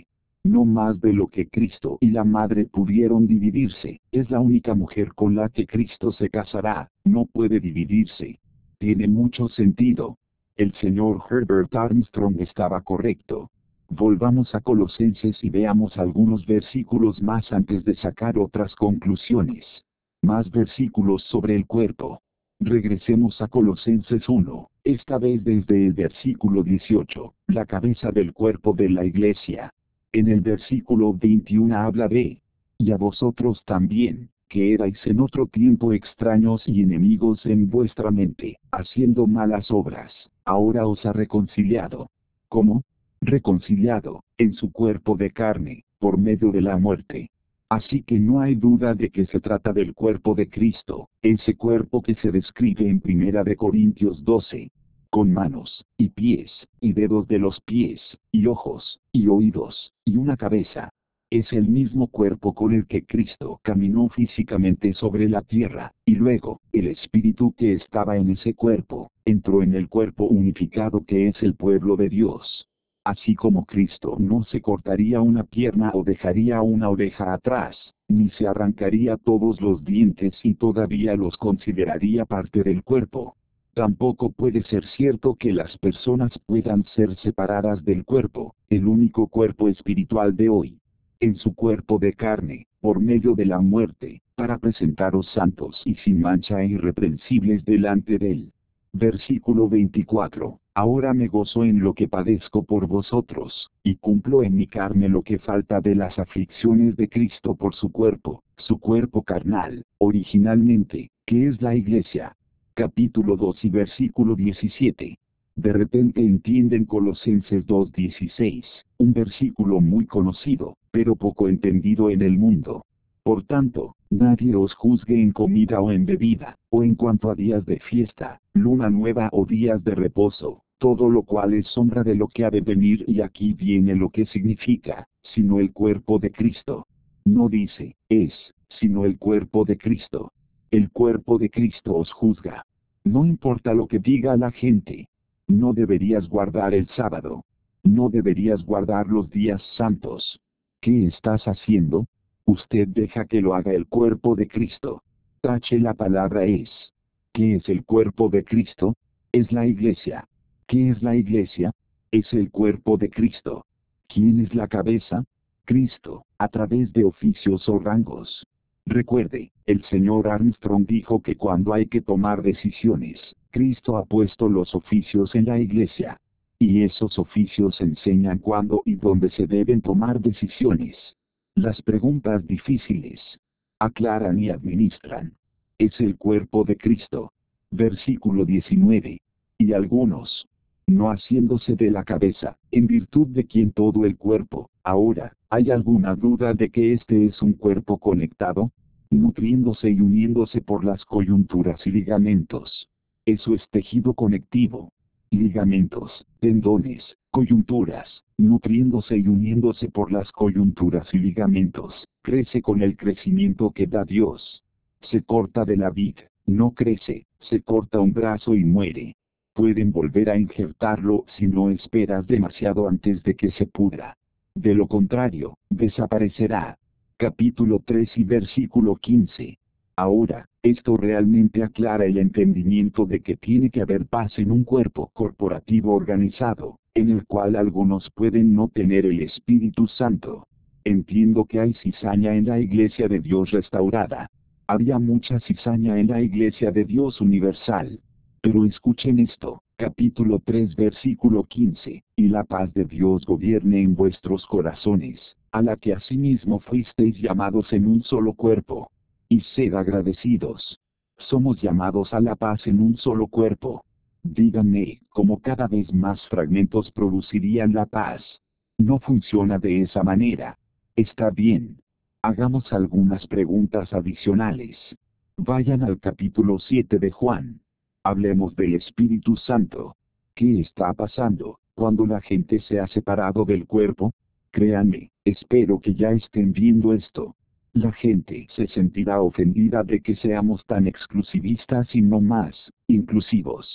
no más de lo que Cristo y la Madre pudieron dividirse. Es la única mujer con la que Cristo se casará, no puede dividirse. Tiene mucho sentido. El señor Herbert Armstrong estaba correcto. Volvamos a Colosenses y veamos algunos versículos más antes de sacar otras conclusiones. Más versículos sobre el cuerpo. Regresemos a Colosenses uno, esta vez desde el versículo dieciocho, la cabeza del cuerpo de la iglesia. En el versículo veintiuno habla de, y a vosotros también, que erais en otro tiempo extraños y enemigos en vuestra mente, haciendo malas obras, ahora os ha reconciliado. ¿Cómo? Reconciliado, en su cuerpo de carne, por medio de la muerte. Así que no hay duda de que se trata del cuerpo de Cristo, ese cuerpo que se describe en Primera de Corintios doce. Con manos, y pies, y dedos de los pies, y ojos, y oídos, y una cabeza. Es el mismo cuerpo con el que Cristo caminó físicamente sobre la tierra, y luego, el Espíritu que estaba en ese cuerpo, entró en el cuerpo unificado que es el pueblo de Dios. Así como Cristo no se cortaría una pierna o dejaría una oreja atrás, ni se arrancaría todos los dientes y todavía los consideraría parte del cuerpo. Tampoco puede ser cierto que las personas puedan ser separadas del cuerpo, el único cuerpo espiritual de hoy. En su cuerpo de carne, por medio de la muerte, para presentaros santos y sin mancha e irreprensibles delante de él. Versículo veinticuatro. Ahora me gozo en lo que padezco por vosotros, y cumplo en mi carne lo que falta de las aflicciones de Cristo por su cuerpo, su cuerpo carnal, originalmente, que es la iglesia. Capítulo dos y versículo diecisiete. De repente entienden Colosenses dos dieciséis, un versículo muy conocido, pero poco entendido en el mundo. Por tanto, nadie os juzgue en comida o en bebida, o en cuanto a días de fiesta, luna nueva o días de reposo, todo lo cual es sombra de lo que ha de venir, y aquí viene lo que significa, sino el cuerpo de Cristo. No dice, es, sino el cuerpo de Cristo. El cuerpo de Cristo os juzga. No importa lo que diga la gente. No deberías guardar el sábado. No deberías guardar los días santos. ¿Qué estás haciendo? Usted deja que lo haga el cuerpo de Cristo. Tache la palabra es. ¿Qué es el cuerpo de Cristo? Es la iglesia. ¿Qué es la iglesia? Es el cuerpo de Cristo. ¿Quién es la cabeza? Cristo, a través de oficios o rangos. Recuerde, el señor Armstrong dijo que cuando hay que tomar decisiones, Cristo ha puesto los oficios en la iglesia. Y esos oficios enseñan cuándo y dónde se deben tomar decisiones. Las preguntas difíciles aclaran y administran. Es el cuerpo de Cristo. Versículo diecinueve. Y algunos, no haciéndose de la cabeza, en virtud de quien todo el cuerpo. Ahora, ¿hay alguna duda de que este es un cuerpo conectado? Nutriéndose y uniéndose por las coyunturas y ligamentos. Eso es tejido conectivo. Ligamentos, tendones, coyunturas, nutriéndose y uniéndose por las coyunturas y ligamentos, crece con el crecimiento que da Dios. Se corta de la vid, no crece, se corta un brazo y muere. Pueden volver a injertarlo si no esperas demasiado antes de que se pudra. De lo contrario, desaparecerá. Capítulo tres y versículo quince. Ahora, esto realmente aclara el entendimiento de que tiene que haber paz en un cuerpo corporativo organizado, en el cual algunos pueden no tener el Espíritu Santo. Entiendo que hay cizaña en la Iglesia de Dios restaurada. Había mucha cizaña en la Iglesia de Dios universal. Pero escuchen esto, capítulo tres versículo quince, y la paz de Dios gobierne en vuestros corazones, a la que asimismo fuisteis llamados en un solo cuerpo. Y sed agradecidos. Somos llamados a la paz en un solo cuerpo. Díganme, ¿cómo cada vez más fragmentos producirían la paz? No funciona de esa manera. Está bien. Hagamos algunas preguntas adicionales. Vayan al capítulo siete de Juan. Hablemos del Espíritu Santo. ¿Qué está pasando cuando la gente se ha separado del cuerpo? Créanme, espero que ya estén viendo esto. La gente se sentirá ofendida de que seamos tan exclusivistas y no más inclusivos.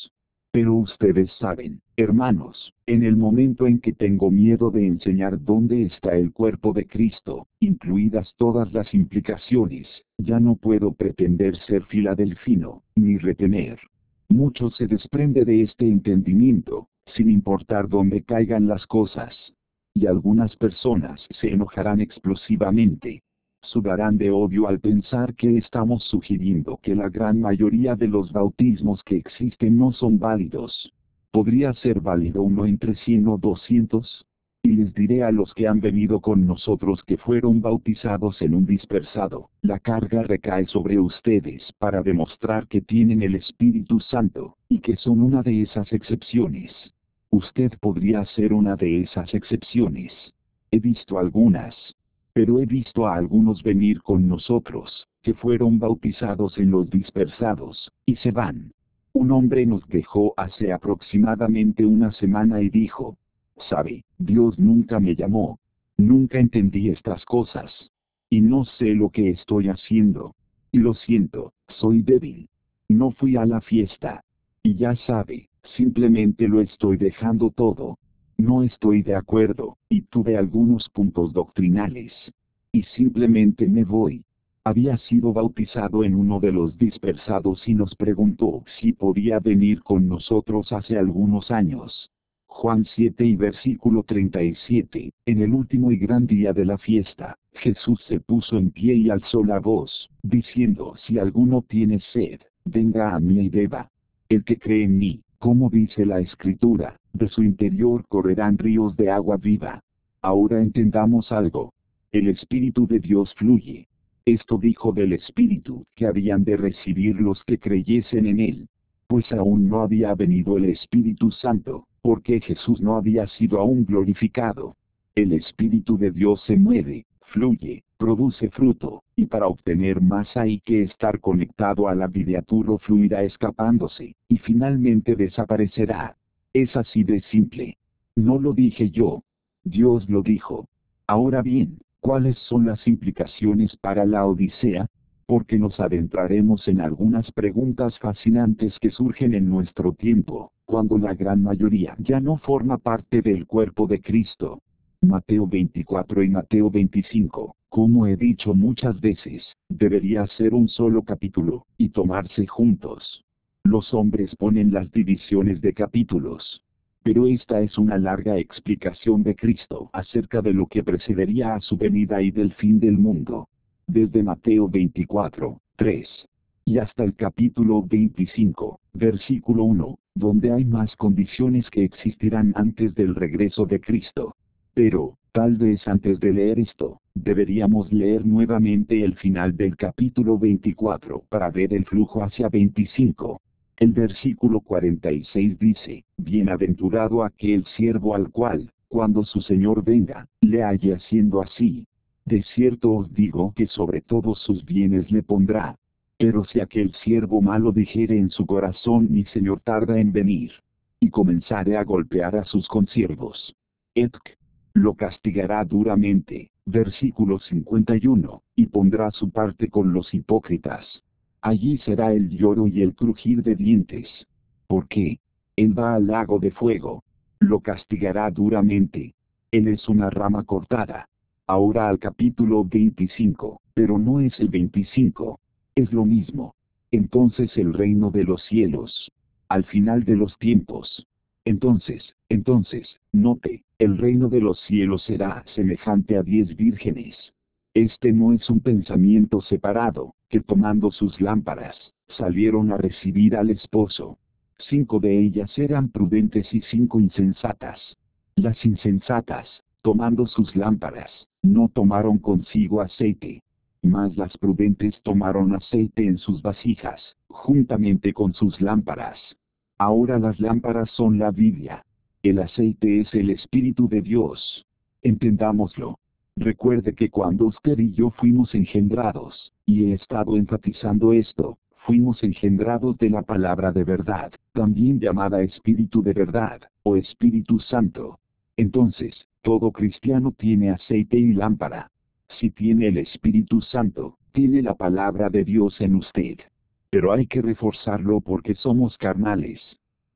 Pero ustedes saben, hermanos, en el momento en que tengo miedo de enseñar dónde está el cuerpo de Cristo, incluidas todas las implicaciones, ya no puedo pretender ser filadelfino, ni retener. Mucho se desprende de este entendimiento, sin importar dónde caigan las cosas. Y algunas personas se enojarán explosivamente. Sudarán de odio al pensar que estamos sugiriendo que la gran mayoría de los bautismos que existen no son válidos. ¿Podría ser válido uno entre cien o doscientos? Y les diré a los que han venido con nosotros que fueron bautizados en un dispersado, la carga recae sobre ustedes para demostrar que tienen el Espíritu Santo, y que son una de esas excepciones. Usted podría ser una de esas excepciones. He visto algunas. Pero he visto a algunos venir con nosotros, que fueron bautizados en los dispersados, y se van. Un hombre nos dejó hace aproximadamente una semana y dijo, «Sabe, Dios nunca me llamó. Nunca entendí estas cosas. Y no sé lo que estoy haciendo. Y lo siento, soy débil. No fui a la fiesta. Y ya sabe, simplemente lo estoy dejando todo. No estoy de acuerdo, y tuve algunos puntos doctrinales. Y simplemente me voy». Había sido bautizado en uno de los dispersados y nos preguntó si podía venir con nosotros hace algunos años. Juan siete y versículo treinta y siete, en el último y gran día de la fiesta, Jesús se puso en pie y alzó la voz, diciendo: «Si alguno tiene sed, venga a mí y beba. El que cree en mí, como dice la Escritura, de su interior correrán ríos de agua viva». Ahora entendamos algo. El Espíritu de Dios fluye. Esto dijo del Espíritu que habían de recibir los que creyesen en Él. Pues aún no había venido el Espíritu Santo, porque Jesús no había sido aún glorificado. El Espíritu de Dios se mueve, fluye, produce fruto, y para obtener más hay que estar conectado a la videatura o fluirá escapándose, y finalmente desaparecerá. Es así de simple. No lo dije yo. Dios lo dijo. Ahora bien, ¿cuáles son las implicaciones para la Odisea? Porque nos adentraremos en algunas preguntas fascinantes que surgen en nuestro tiempo, cuando la gran mayoría ya no forma parte del cuerpo de Cristo. Mateo veinticuatro y Mateo veinticinco, como he dicho muchas veces, debería ser un solo capítulo, y tomarse juntos. Los hombres ponen las divisiones de capítulos. Pero esta es una larga explicación de Cristo acerca de lo que precedería a su venida y del fin del mundo. Desde Mateo veinticuatro, tres. Y hasta el capítulo veinticinco, versículo uno, donde hay más condiciones que existirán antes del regreso de Cristo. Pero, tal vez antes de leer esto, deberíamos leer nuevamente el final del capítulo veinticuatro para ver el flujo hacia veinticinco. El versículo cuarenta y seis dice: «Bienaventurado aquel siervo al cual, cuando su Señor venga, le halle haciendo así. De cierto os digo que sobre todos sus bienes le pondrá. Pero si aquel siervo malo dijere en su corazón: mi Señor tarda en venir, y comenzare a golpear a sus consiervos, etcétera, lo castigará duramente». Versículo cincuenta y uno, «Y pondrá su parte con los hipócritas. Allí será el lloro y el crujir de dientes. Porque él va al lago de fuego. Lo castigará duramente. Él es una rama cortada». Ahora al capítulo veinticinco, pero no es el veinticinco. Es lo mismo. Entonces el reino de los cielos. Al final de los tiempos. Entonces, entonces, note, el reino de los cielos será semejante a diez vírgenes. Este no es un pensamiento separado, que tomando sus lámparas, salieron a recibir al esposo. Cinco de ellas eran prudentes y cinco insensatas. Las insensatas, tomando sus lámparas, no tomaron consigo aceite. Mas las prudentes tomaron aceite en sus vasijas, juntamente con sus lámparas. Ahora las lámparas son la Biblia. El aceite es el Espíritu de Dios. Entendámoslo. Recuerde que cuando usted y yo fuimos engendrados, y he estado enfatizando esto, fuimos engendrados de la palabra de verdad, también llamada Espíritu de verdad, o Espíritu Santo. Entonces, todo cristiano tiene aceite y lámpara. Si tiene el Espíritu Santo, tiene la palabra de Dios en usted. Pero hay que reforzarlo porque somos carnales.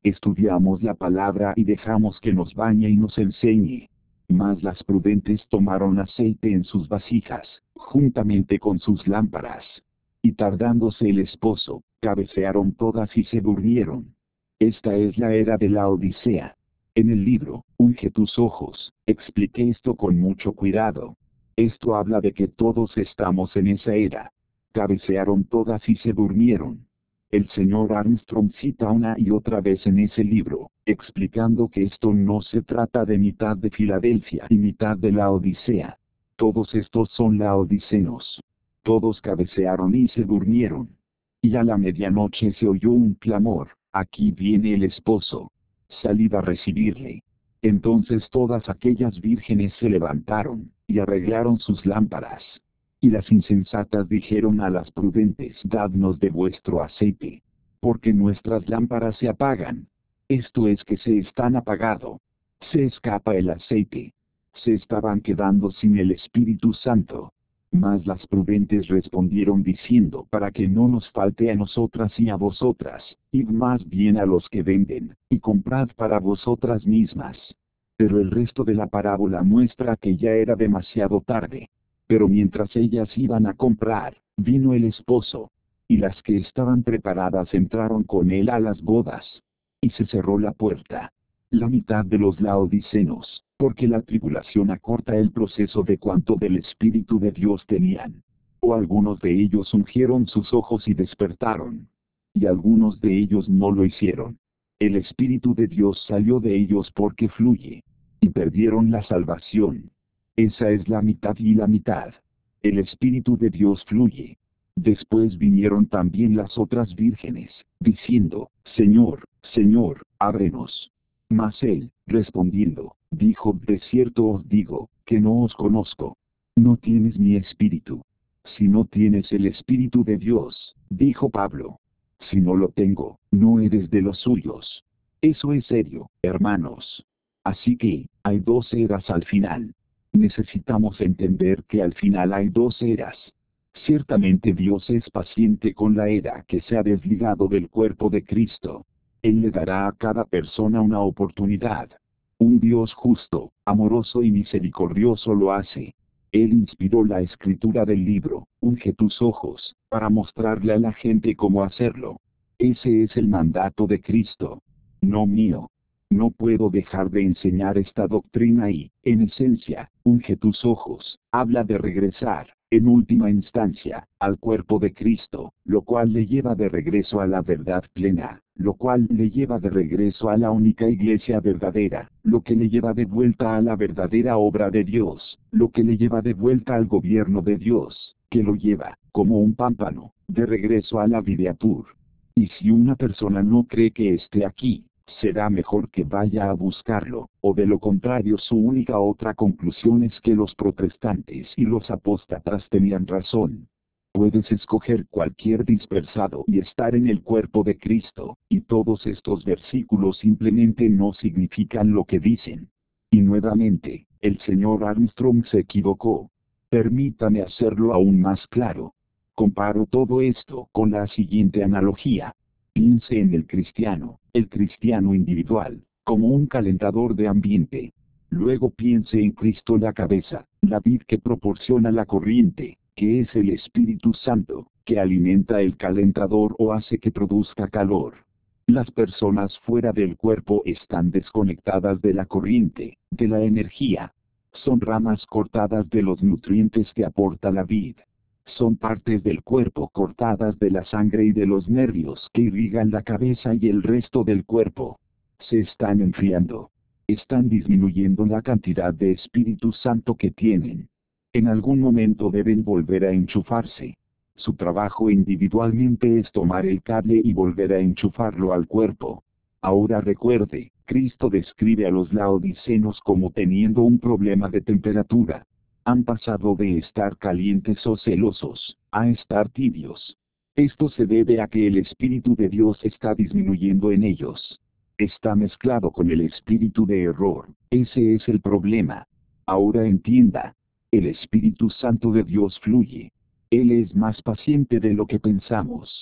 Estudiamos la palabra y dejamos que nos bañe y nos enseñe. Mas las prudentes tomaron aceite en sus vasijas, juntamente con sus lámparas. Y tardándose el esposo, cabecearon todas y se durmieron. Esta es la era de la Odisea. En el libro, Unge tus ojos, expliqué esto con mucho cuidado. Esto habla de que todos estamos en esa era. Cabecearon todas y se durmieron. El señor Armstrong cita una y otra vez en ese libro, explicando que esto no se trata de mitad de Filadelfia y mitad de la Odisea. Todos estos son laodiceos. Todos cabecearon y se durmieron. Y a la medianoche se oyó un clamor: aquí viene el esposo. Salid a recibirle. Entonces todas aquellas vírgenes se levantaron, y arreglaron sus lámparas. Y las insensatas dijeron a las prudentes: dadnos de vuestro aceite, porque nuestras lámparas se apagan. Esto es que se están apagado. Se escapa el aceite. Se estaban quedando sin el Espíritu Santo. Mas las prudentes respondieron diciendo: para que no nos falte a nosotras y a vosotras, id más bien a los que venden, y comprad para vosotras mismas. Pero el resto de la parábola muestra que ya era demasiado tarde. Pero mientras ellas iban a comprar, vino el esposo. Y las que estaban preparadas entraron con él a las bodas. Y se cerró la puerta. La mitad de los laodicenos, porque la tribulación acorta el proceso de cuanto del Espíritu de Dios tenían. O algunos de ellos ungieron sus ojos y despertaron. Y algunos de ellos no lo hicieron. El Espíritu de Dios salió de ellos porque fluye. Y perdieron la salvación. Esa es la mitad y la mitad. El Espíritu de Dios fluye. Después vinieron también las otras vírgenes, diciendo: Señor, Señor, ábrenos. Mas él, respondiendo, dijo: de cierto os digo, que no os conozco. No tienes mi espíritu. Si no tienes el Espíritu de Dios, dijo Pablo. Si no lo tengo, no eres de los suyos. Eso es serio, hermanos. Así que, hay dos eras al final. Necesitamos entender que al final hay dos eras. Ciertamente Dios es paciente con la era que se ha desligado del cuerpo de Cristo. Él le dará a cada persona una oportunidad. Un Dios justo, amoroso y misericordioso lo hace. Él inspiró la escritura del libro, Unge tus ojos, para mostrarle a la gente cómo hacerlo. Ese es el mandato de Cristo. No mío. No puedo dejar de enseñar esta doctrina y, en esencia, unge tus ojos, habla de regresar, en última instancia, al cuerpo de Cristo, lo cual le lleva de regreso a la verdad plena, lo cual le lleva de regreso a la única iglesia verdadera, lo que le lleva de vuelta a la verdadera obra de Dios, lo que le lleva de vuelta al gobierno de Dios, que lo lleva, como un pámpano, de regreso a la videatur. Y si una persona no cree que esté aquí, será mejor que vaya a buscarlo, o de lo contrario su única otra conclusión es que los protestantes y los apóstatas tenían razón. Puedes escoger cualquier dispersado y estar en el cuerpo de Cristo, y todos estos versículos simplemente no significan lo que dicen. Y nuevamente, el señor Armstrong se equivocó. Permítame hacerlo aún más claro. Comparo todo esto con la siguiente analogía. Piense en el cristiano, el cristiano individual, como un calentador de ambiente. Luego piense en Cristo la cabeza, la vid que proporciona la corriente, que es el Espíritu Santo, que alimenta el calentador o hace que produzca calor. Las personas fuera del cuerpo están desconectadas de la corriente, de la energía. Son ramas cortadas de los nutrientes que aporta la vid. Son partes del cuerpo cortadas de la sangre y de los nervios que irrigan la cabeza y el resto del cuerpo. Se están enfriando. Están disminuyendo la cantidad de Espíritu Santo que tienen. En algún momento deben volver a enchufarse. Su trabajo individualmente es tomar el cable y volver a enchufarlo al cuerpo. Ahora recuerde, Cristo describe a los laodicenos como teniendo un problema de temperatura. Han pasado de estar calientes o celosos, a estar tibios. Esto se debe a que el Espíritu de Dios está disminuyendo en ellos. Está mezclado con el espíritu de error. Ese es el problema. Ahora entienda. El Espíritu Santo de Dios fluye. Él es más paciente de lo que pensamos.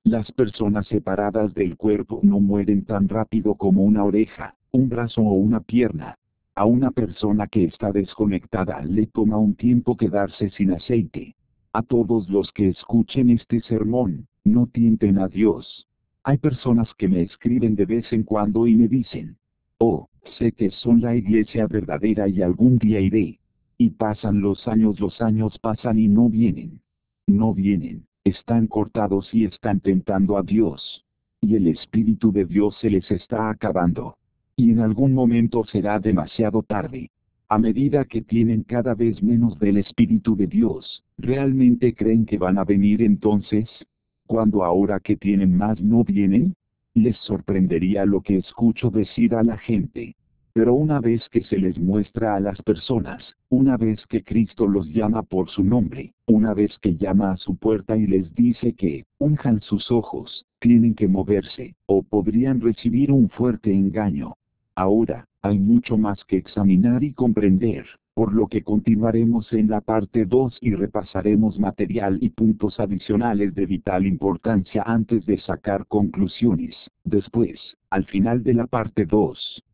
Las personas separadas del cuerpo no mueren tan rápido como una oreja, un brazo o una pierna. A una persona que está desconectada le toma un tiempo quedarse sin aceite. A todos los que escuchen este sermón, no tienten a Dios. Hay personas que me escriben de vez en cuando y me dicen, oh, sé que son la iglesia verdadera y algún día iré. Y pasan los años, los años pasan y no vienen. No vienen, están cortados y están tentando a Dios. Y el Espíritu de Dios se les está acabando. Y en algún momento será demasiado tarde. A medida que tienen cada vez menos del Espíritu de Dios, ¿realmente creen que van a venir entonces? ¿Cuando ahora que tienen más no vienen? Les sorprendería lo que escucho decir a la gente. Pero una vez que se les muestra a las personas, una vez que Cristo los llama por su nombre, una vez que llama a su puerta y les dice que, unjan sus ojos, tienen que moverse, o podrían recibir un fuerte engaño. Ahora, hay mucho más que examinar y comprender, por lo que continuaremos en la parte dos y repasaremos material y puntos adicionales de vital importancia antes de sacar conclusiones. Después, al final de la parte dos,